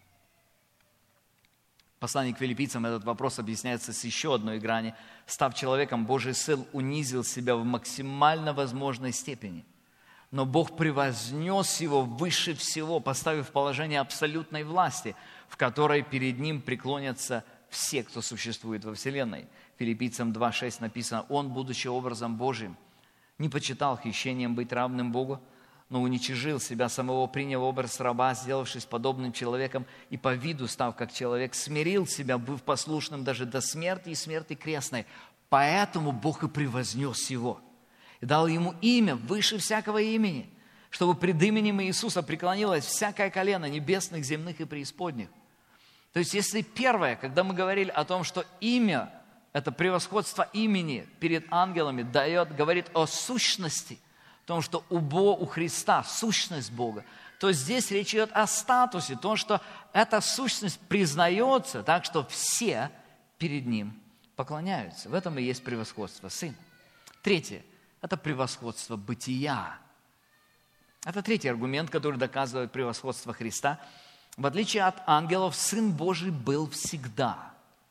В послании к филиппийцам этот вопрос объясняется с еще одной грани. «Став человеком, Божий Сын унизил себя в максимально возможной степени. Но Бог превознес Его выше всего, поставив в положение абсолютной власти, в которой перед Ним преклонятся все, кто существует во вселенной». Филиппийцам два шесть написано: «Он, будучи образом Божьим, не почитал хищением быть равным Богу, но уничижил себя самого, приняв образ раба, сделавшись подобным человеком, и по виду, став как человек, смирил себя, быв послушным даже до смерти и смерти крестной. Поэтому Бог и превознес Его, и дал Ему имя выше всякого имени, чтобы пред именем Иисуса преклонилось всякое колено небесных, земных и преисподних». То есть, если первое, когда мы говорили о том, что имя, это превосходство имени перед ангелами, дает, говорит о сущности, о том, что у, Бога, у Христа сущность Бога, то здесь речь идет о статусе, то, что эта сущность признается, так что все перед Ним поклоняются. В этом и есть превосходство Сына. Третье – это превосходство бытия. Это третий аргумент, который доказывает превосходство Христа. В отличие от ангелов, Сын Божий был всегда.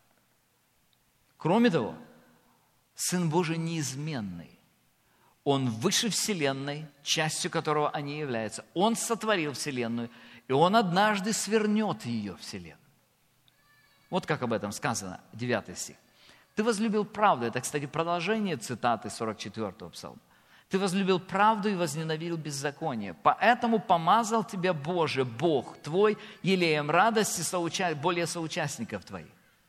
Кроме того, Сын Божий неизменный. Он выше Вселенной, частью которого они являются. Он сотворил Вселенную, и Он однажды свернет ее, Вселенную. Вот как об этом сказано, девятый стих. «Ты возлюбил правду». Это, кстати, продолжение цитаты сорок четвёртого псалма. Ты возлюбил правду и возненавидел беззаконие. Поэтому помазал тебя Боже, Бог твой, елеем радости соуча... более соучастников твоих.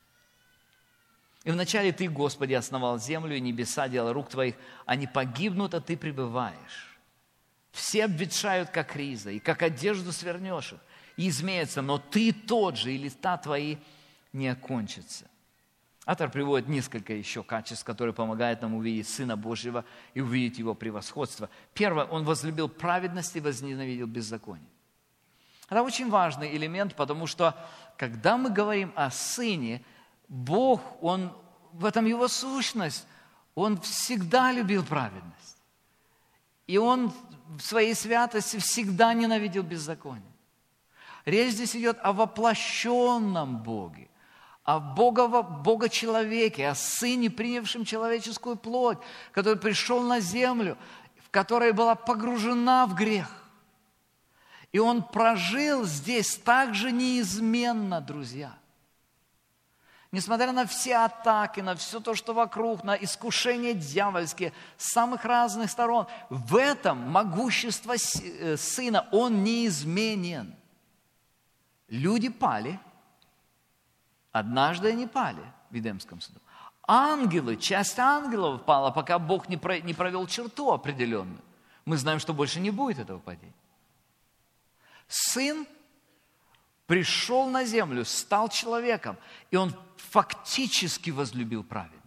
И вначале Ты, Господи, основал землю и небеса, дело рук Твоих, они погибнут, а Ты пребываешь. Все обветшают, как риза, и как одежду свернешь их, и изменятся, но Ты тот же, и лета Твои не окончатся. Автор приводит несколько еще качеств, которые помогают нам увидеть Сына Божьего и увидеть Его превосходство. Первое, Он возлюбил праведность и возненавидел беззаконие. Это очень важный элемент, потому что, когда мы говорим о Сыне, Бог, Он, в этом Его сущность, Он всегда любил праведность. И Он в своей святости всегда ненавидел беззаконие. Речь здесь идет о воплощенном Боге, о Бога, Бога-человеке, о Сыне, принявшем человеческую плоть, который пришел на землю, в которой была погружена в грех. И Он прожил здесь так же неизменно, друзья. Несмотря на все атаки, на все то, что вокруг, на искушения дьявольские с самых разных сторон, в этом могущество Сына, Он неизменен. Люди пали. Однажды они пали в Эдемском саду. Ангелы, часть ангелов пала, пока Бог не провел черту определенную. Мы знаем, что больше не будет этого падения. Сын пришел на землю, стал человеком, и Он фактически возлюбил праведность.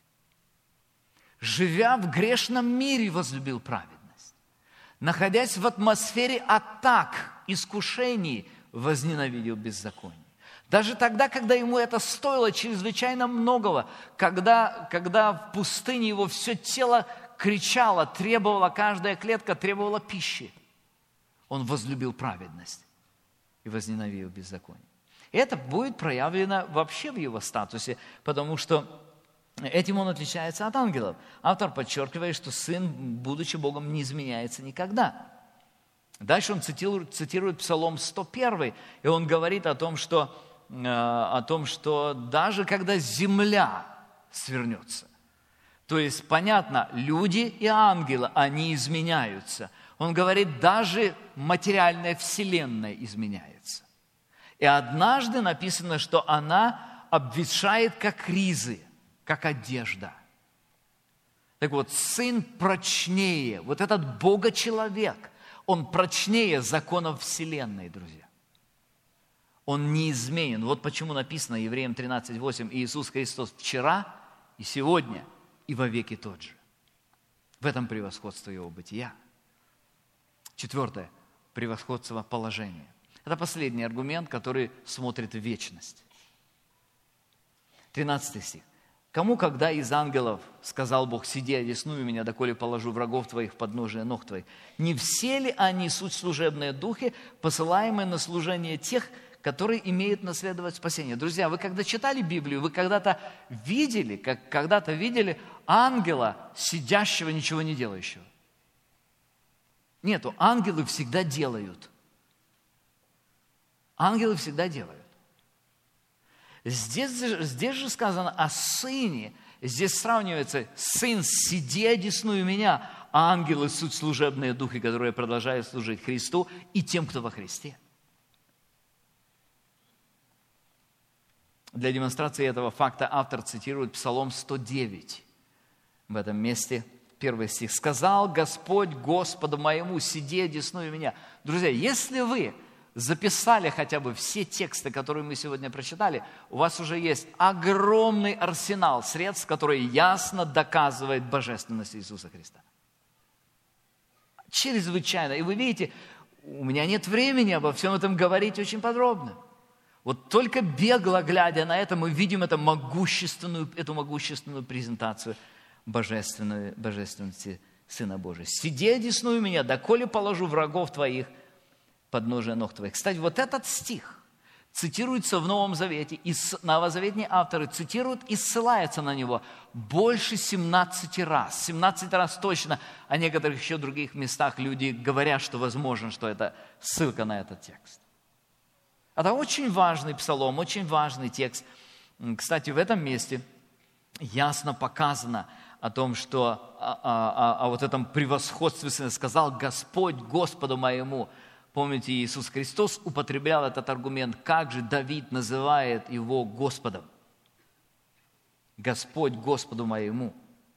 Живя в грешном мире, возлюбил праведность. Находясь в атмосфере атак, искушений, возненавидел беззаконие. Даже тогда, когда ему это стоило чрезвычайно многого, когда, когда в пустыне его все тело кричало, требовало, каждая клетка требовала пищи, он возлюбил праведность и возненавидел беззаконие. И это будет проявлено вообще в его статусе, потому что этим он отличается от ангелов. Автор подчеркивает, что Сын, будучи Богом, не изменяется никогда. Дальше он цитирует, цитирует Псалом сто один, и он говорит о том, что о том, что даже когда земля свернется, то есть, понятно, люди и ангелы, они изменяются. Он говорит, даже материальная вселенная изменяется. И однажды написано, что она обветшает, как ризы, как одежда. Так вот, Сын прочнее, вот этот Бога-человек, Он прочнее законов вселенной, друзья. Он неизменен. Вот почему написано Евреям тринадцать восемь: Иисус Христос вчера и сегодня и вовеки тот же. В этом превосходство Его бытия. Четвертое. Превосходство положения. Это последний аргумент, который смотрит в вечность. тринадцатый стих. «Кому, когда из ангелов, сказал Бог, сиди, одесную меня, доколе положу врагов твоих в подножие ног твоих, не все ли они суть служебные духи, посылаемые на служение тех, которые имеют наследовать спасение?» Друзья, вы когда читали Библию, вы когда-то видели, как когда-то видели ангела, сидящего, ничего не делающего? Нету, ангелы всегда делают. Ангелы всегда делают. Здесь, здесь же сказано о Сыне. Здесь сравнивается: Сын, сиди, одесную меня, а ангелы суть служебные духи, которые продолжают служить Христу и тем, кто во Христе. Для демонстрации этого факта автор цитирует Псалом сто девять. В этом месте первый стих. «Сказал Господь Господу моему, сиди, одесную меня». Друзья, если вы записали хотя бы все тексты, которые мы сегодня прочитали, у вас уже есть огромный арсенал средств, которые ясно доказывают божественность Иисуса Христа. Чрезвычайно. И вы видите, у меня нет времени обо всем этом говорить очень подробно. Вот только бегло глядя на это, мы видим эту могущественную, эту могущественную презентацию божественной, божественности Сына Божия. «Сиди, одесную меня, доколе положу врагов твоих подножие ног твоих». Кстати, вот этот стих цитируется в Новом Завете, и новозаветные авторы цитируют и ссылаются на него больше семнадцати раз. семнадцать раз точно, а некоторых еще других местах люди говорят, что возможно, что это ссылка на этот текст. Это очень важный псалом, очень важный текст. Кстати, в этом месте ясно показано о том, что о, о, о вот этом превосходстве Сына, сказал Господь Господу моему. Помните, Иисус Христос употреблял этот аргумент, как же Давид называет его Господом. Господь Господу моему.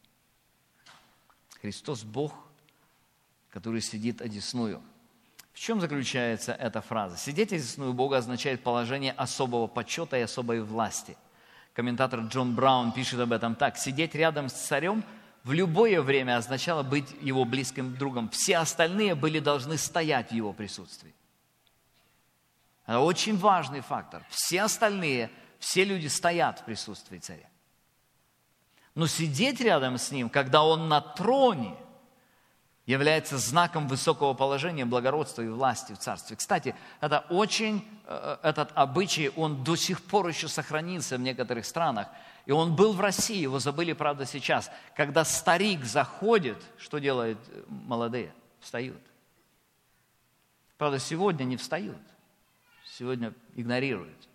Христос Бог, который сидит одесную. В чем заключается эта фраза? Сидеть одесную Бога означает положение особого почета и особой власти. Комментатор Джон Браун пишет об этом так. Сидеть рядом с царем в любое время означало быть его близким другом. Все остальные были должны стоять в его присутствии. Это очень важный фактор. Все остальные, все люди стоят в присутствии царя. Но сидеть рядом с ним, когда он на троне, является знаком высокого положения, благородства и власти в царстве. Кстати, это очень, этот обычай, он до сих пор еще сохранился в некоторых странах. И он был в России, его забыли, правда, сейчас. Когда старик заходит, что делают молодые? Встают. Правда, сегодня не встают. Сегодня игнорируют.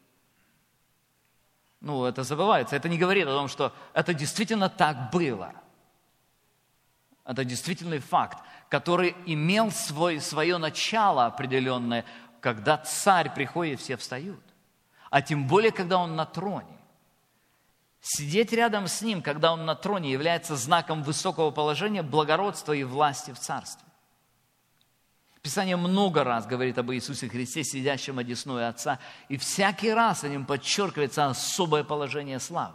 Ну, это забывается. Это не говорит о том, что это действительно так было. Это действительный факт, который имел свой, свое начало определенное, когда царь приходит, все встают. А тем более, когда он на троне. Сидеть рядом с ним, когда он на троне, является знаком высокого положения, благородства и власти в царстве. Писание много раз говорит об Иисусе Христе, сидящем одесную Отца, и всякий раз о нем подчеркивается особое положение славы.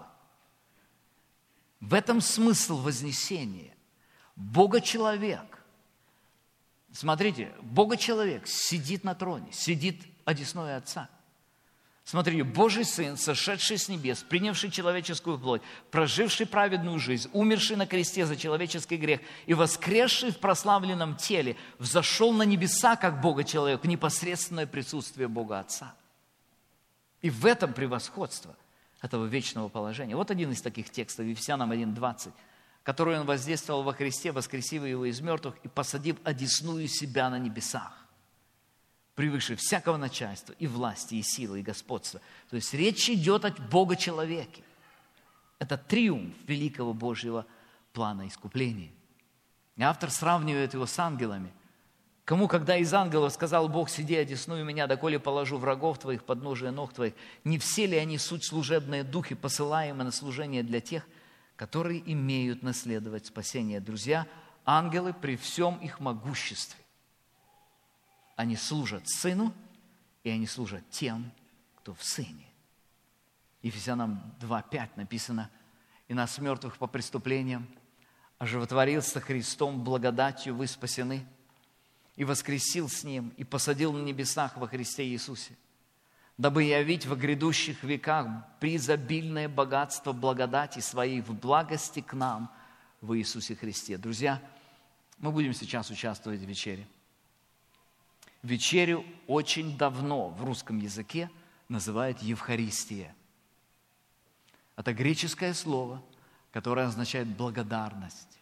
В этом смысл вознесения. Бога-человек. Смотрите, Бога-человек сидит на троне, сидит одесной Отца. Смотрите, Божий Сын, сошедший с небес, принявший человеческую плоть, проживший праведную жизнь, умерший на кресте за человеческий грех и воскресший в прославленном теле, взошел на небеса, как Бога-человек, в непосредственное присутствие Бога Отца. И в этом превосходство этого вечного положения. Вот один из таких текстов, Ефесянам один двадцать. Который Он воздействовал во Христе, воскресив Его из мертвых и посадив одесную себя на небесах, превыше всякого начальства и власти, и силы, и господства. То есть речь идет о Бога-человеке. Это триумф великого Божьего плана искупления. И автор сравнивает его с ангелами. Кому, когда из ангелов сказал Бог, сиди одесную меня, доколе положу врагов твоих, подножия ног твоих, не все ли они суть служебные духи, посылаемые на служение для тех, которые имеют наследовать спасение. Друзья, ангелы при всем их могуществе, они служат Сыну, и они служат тем, кто в Сыне. Ефесянам два пять написано, «И нас, мертвых по преступлениям, оживотворился Христом, благодатью вы спасены, и воскресил с Ним, и посадил на небесах во Христе Иисусе, дабы явить во грядущих веках преизобильное богатство благодати Своей в благости к нам в Иисусе Христе». Друзья, мы будем сейчас участвовать в вечере. Вечерю очень давно в русском языке называют Евхаристия. Это греческое слово, которое означает благодарность.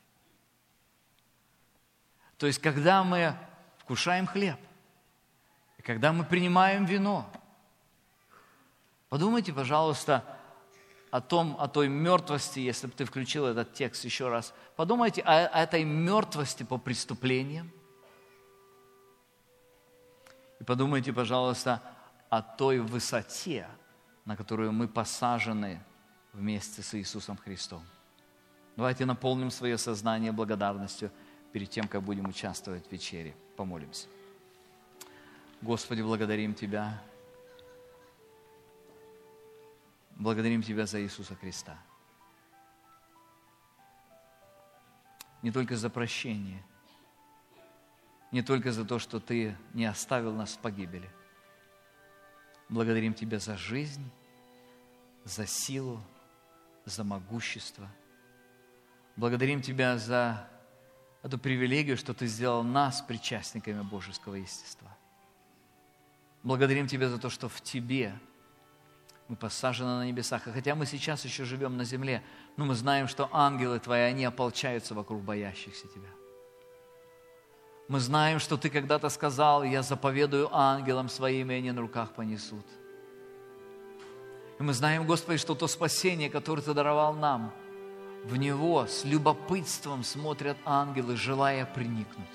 То есть, когда мы вкушаем хлеб, и когда мы принимаем вино, подумайте, пожалуйста, о том, о той мертвости, если бы ты включил этот текст еще раз. Подумайте о, о этой мертвости по преступлениям. И подумайте, пожалуйста, о той высоте, на которую мы посажены вместе с Иисусом Христом. Давайте наполним свое сознание благодарностью перед тем, как будем участвовать в вечере. Помолимся. Господи, благодарим Тебя. Благодарим Тебя за Иисуса Христа. Не только за прощение, не только за то, что Ты не оставил нас в погибели. Благодарим Тебя за жизнь, за силу, за могущество. Благодарим Тебя за эту привилегию, что Ты сделал нас причастниками божеского естества. Благодарим Тебя за то, что в Тебе мы посажены на небесах. И хотя мы сейчас еще живем на земле, но мы знаем, что ангелы Твои, они ополчаются вокруг боящихся Тебя. Мы знаем, что Ты когда-то сказал, я заповедую ангелам Своим, и они на руках понесут. И мы знаем, Господи, что то спасение, которое Ты даровал нам, В Него с любопытством смотрят ангелы, желая приникнуть.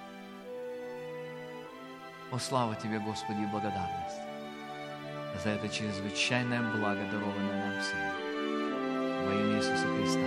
О, слава Тебе, Господи, и благодарность за это чрезвычайное благо, дарованное нам всем. Во имя Иисуса Христа.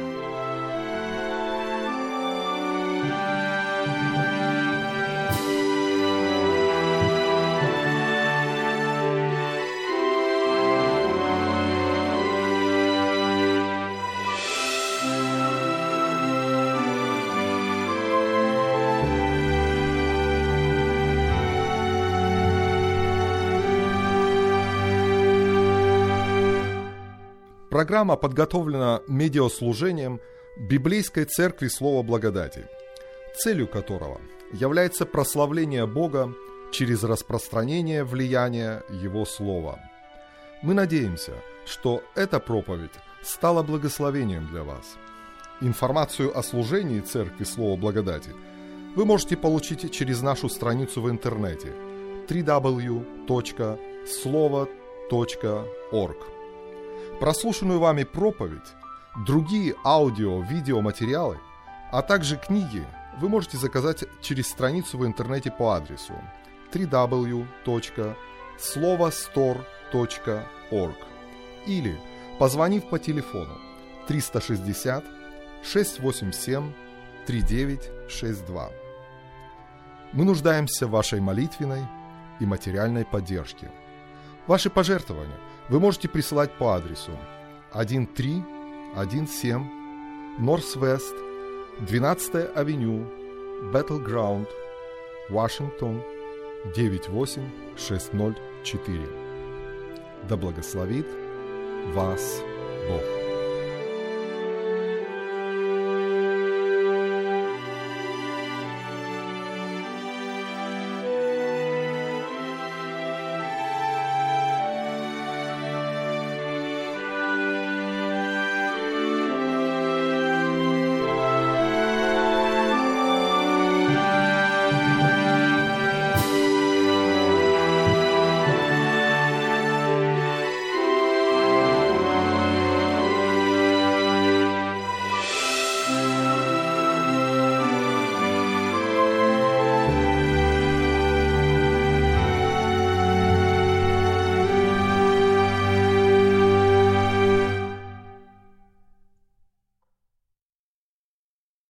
Программа подготовлена медиаслужением Библейской Церкви Слова Благодати, целью которого является прославление Бога через распространение влияния Его Слова. Мы надеемся, что эта проповедь стала благословением для вас. Информацию о служении Церкви Слова Благодати вы можете получить через нашу страницу в интернете дабл ю дабл ю дабл ю точка слово точка орг. Прослушанную вами проповедь, другие аудио-видеоматериалы, а также книги вы можете заказать через страницу в интернете по адресу дабл ю дабл ю дабл ю точка слово стор точка орг или позвонив по телефону триста шестьдесят шестьсот восемьдесят семь тридцать девять шестьдесят два. Мы нуждаемся в вашей молитвенной и материальной поддержке. Ваши пожертвования вы можете присылать по адресу тысяча триста семнадцать Норс-Вест, двенадцатая авеню, Battleground, Вашингтон, девять восемь шесть ноль четыре. Да благословит вас Бог.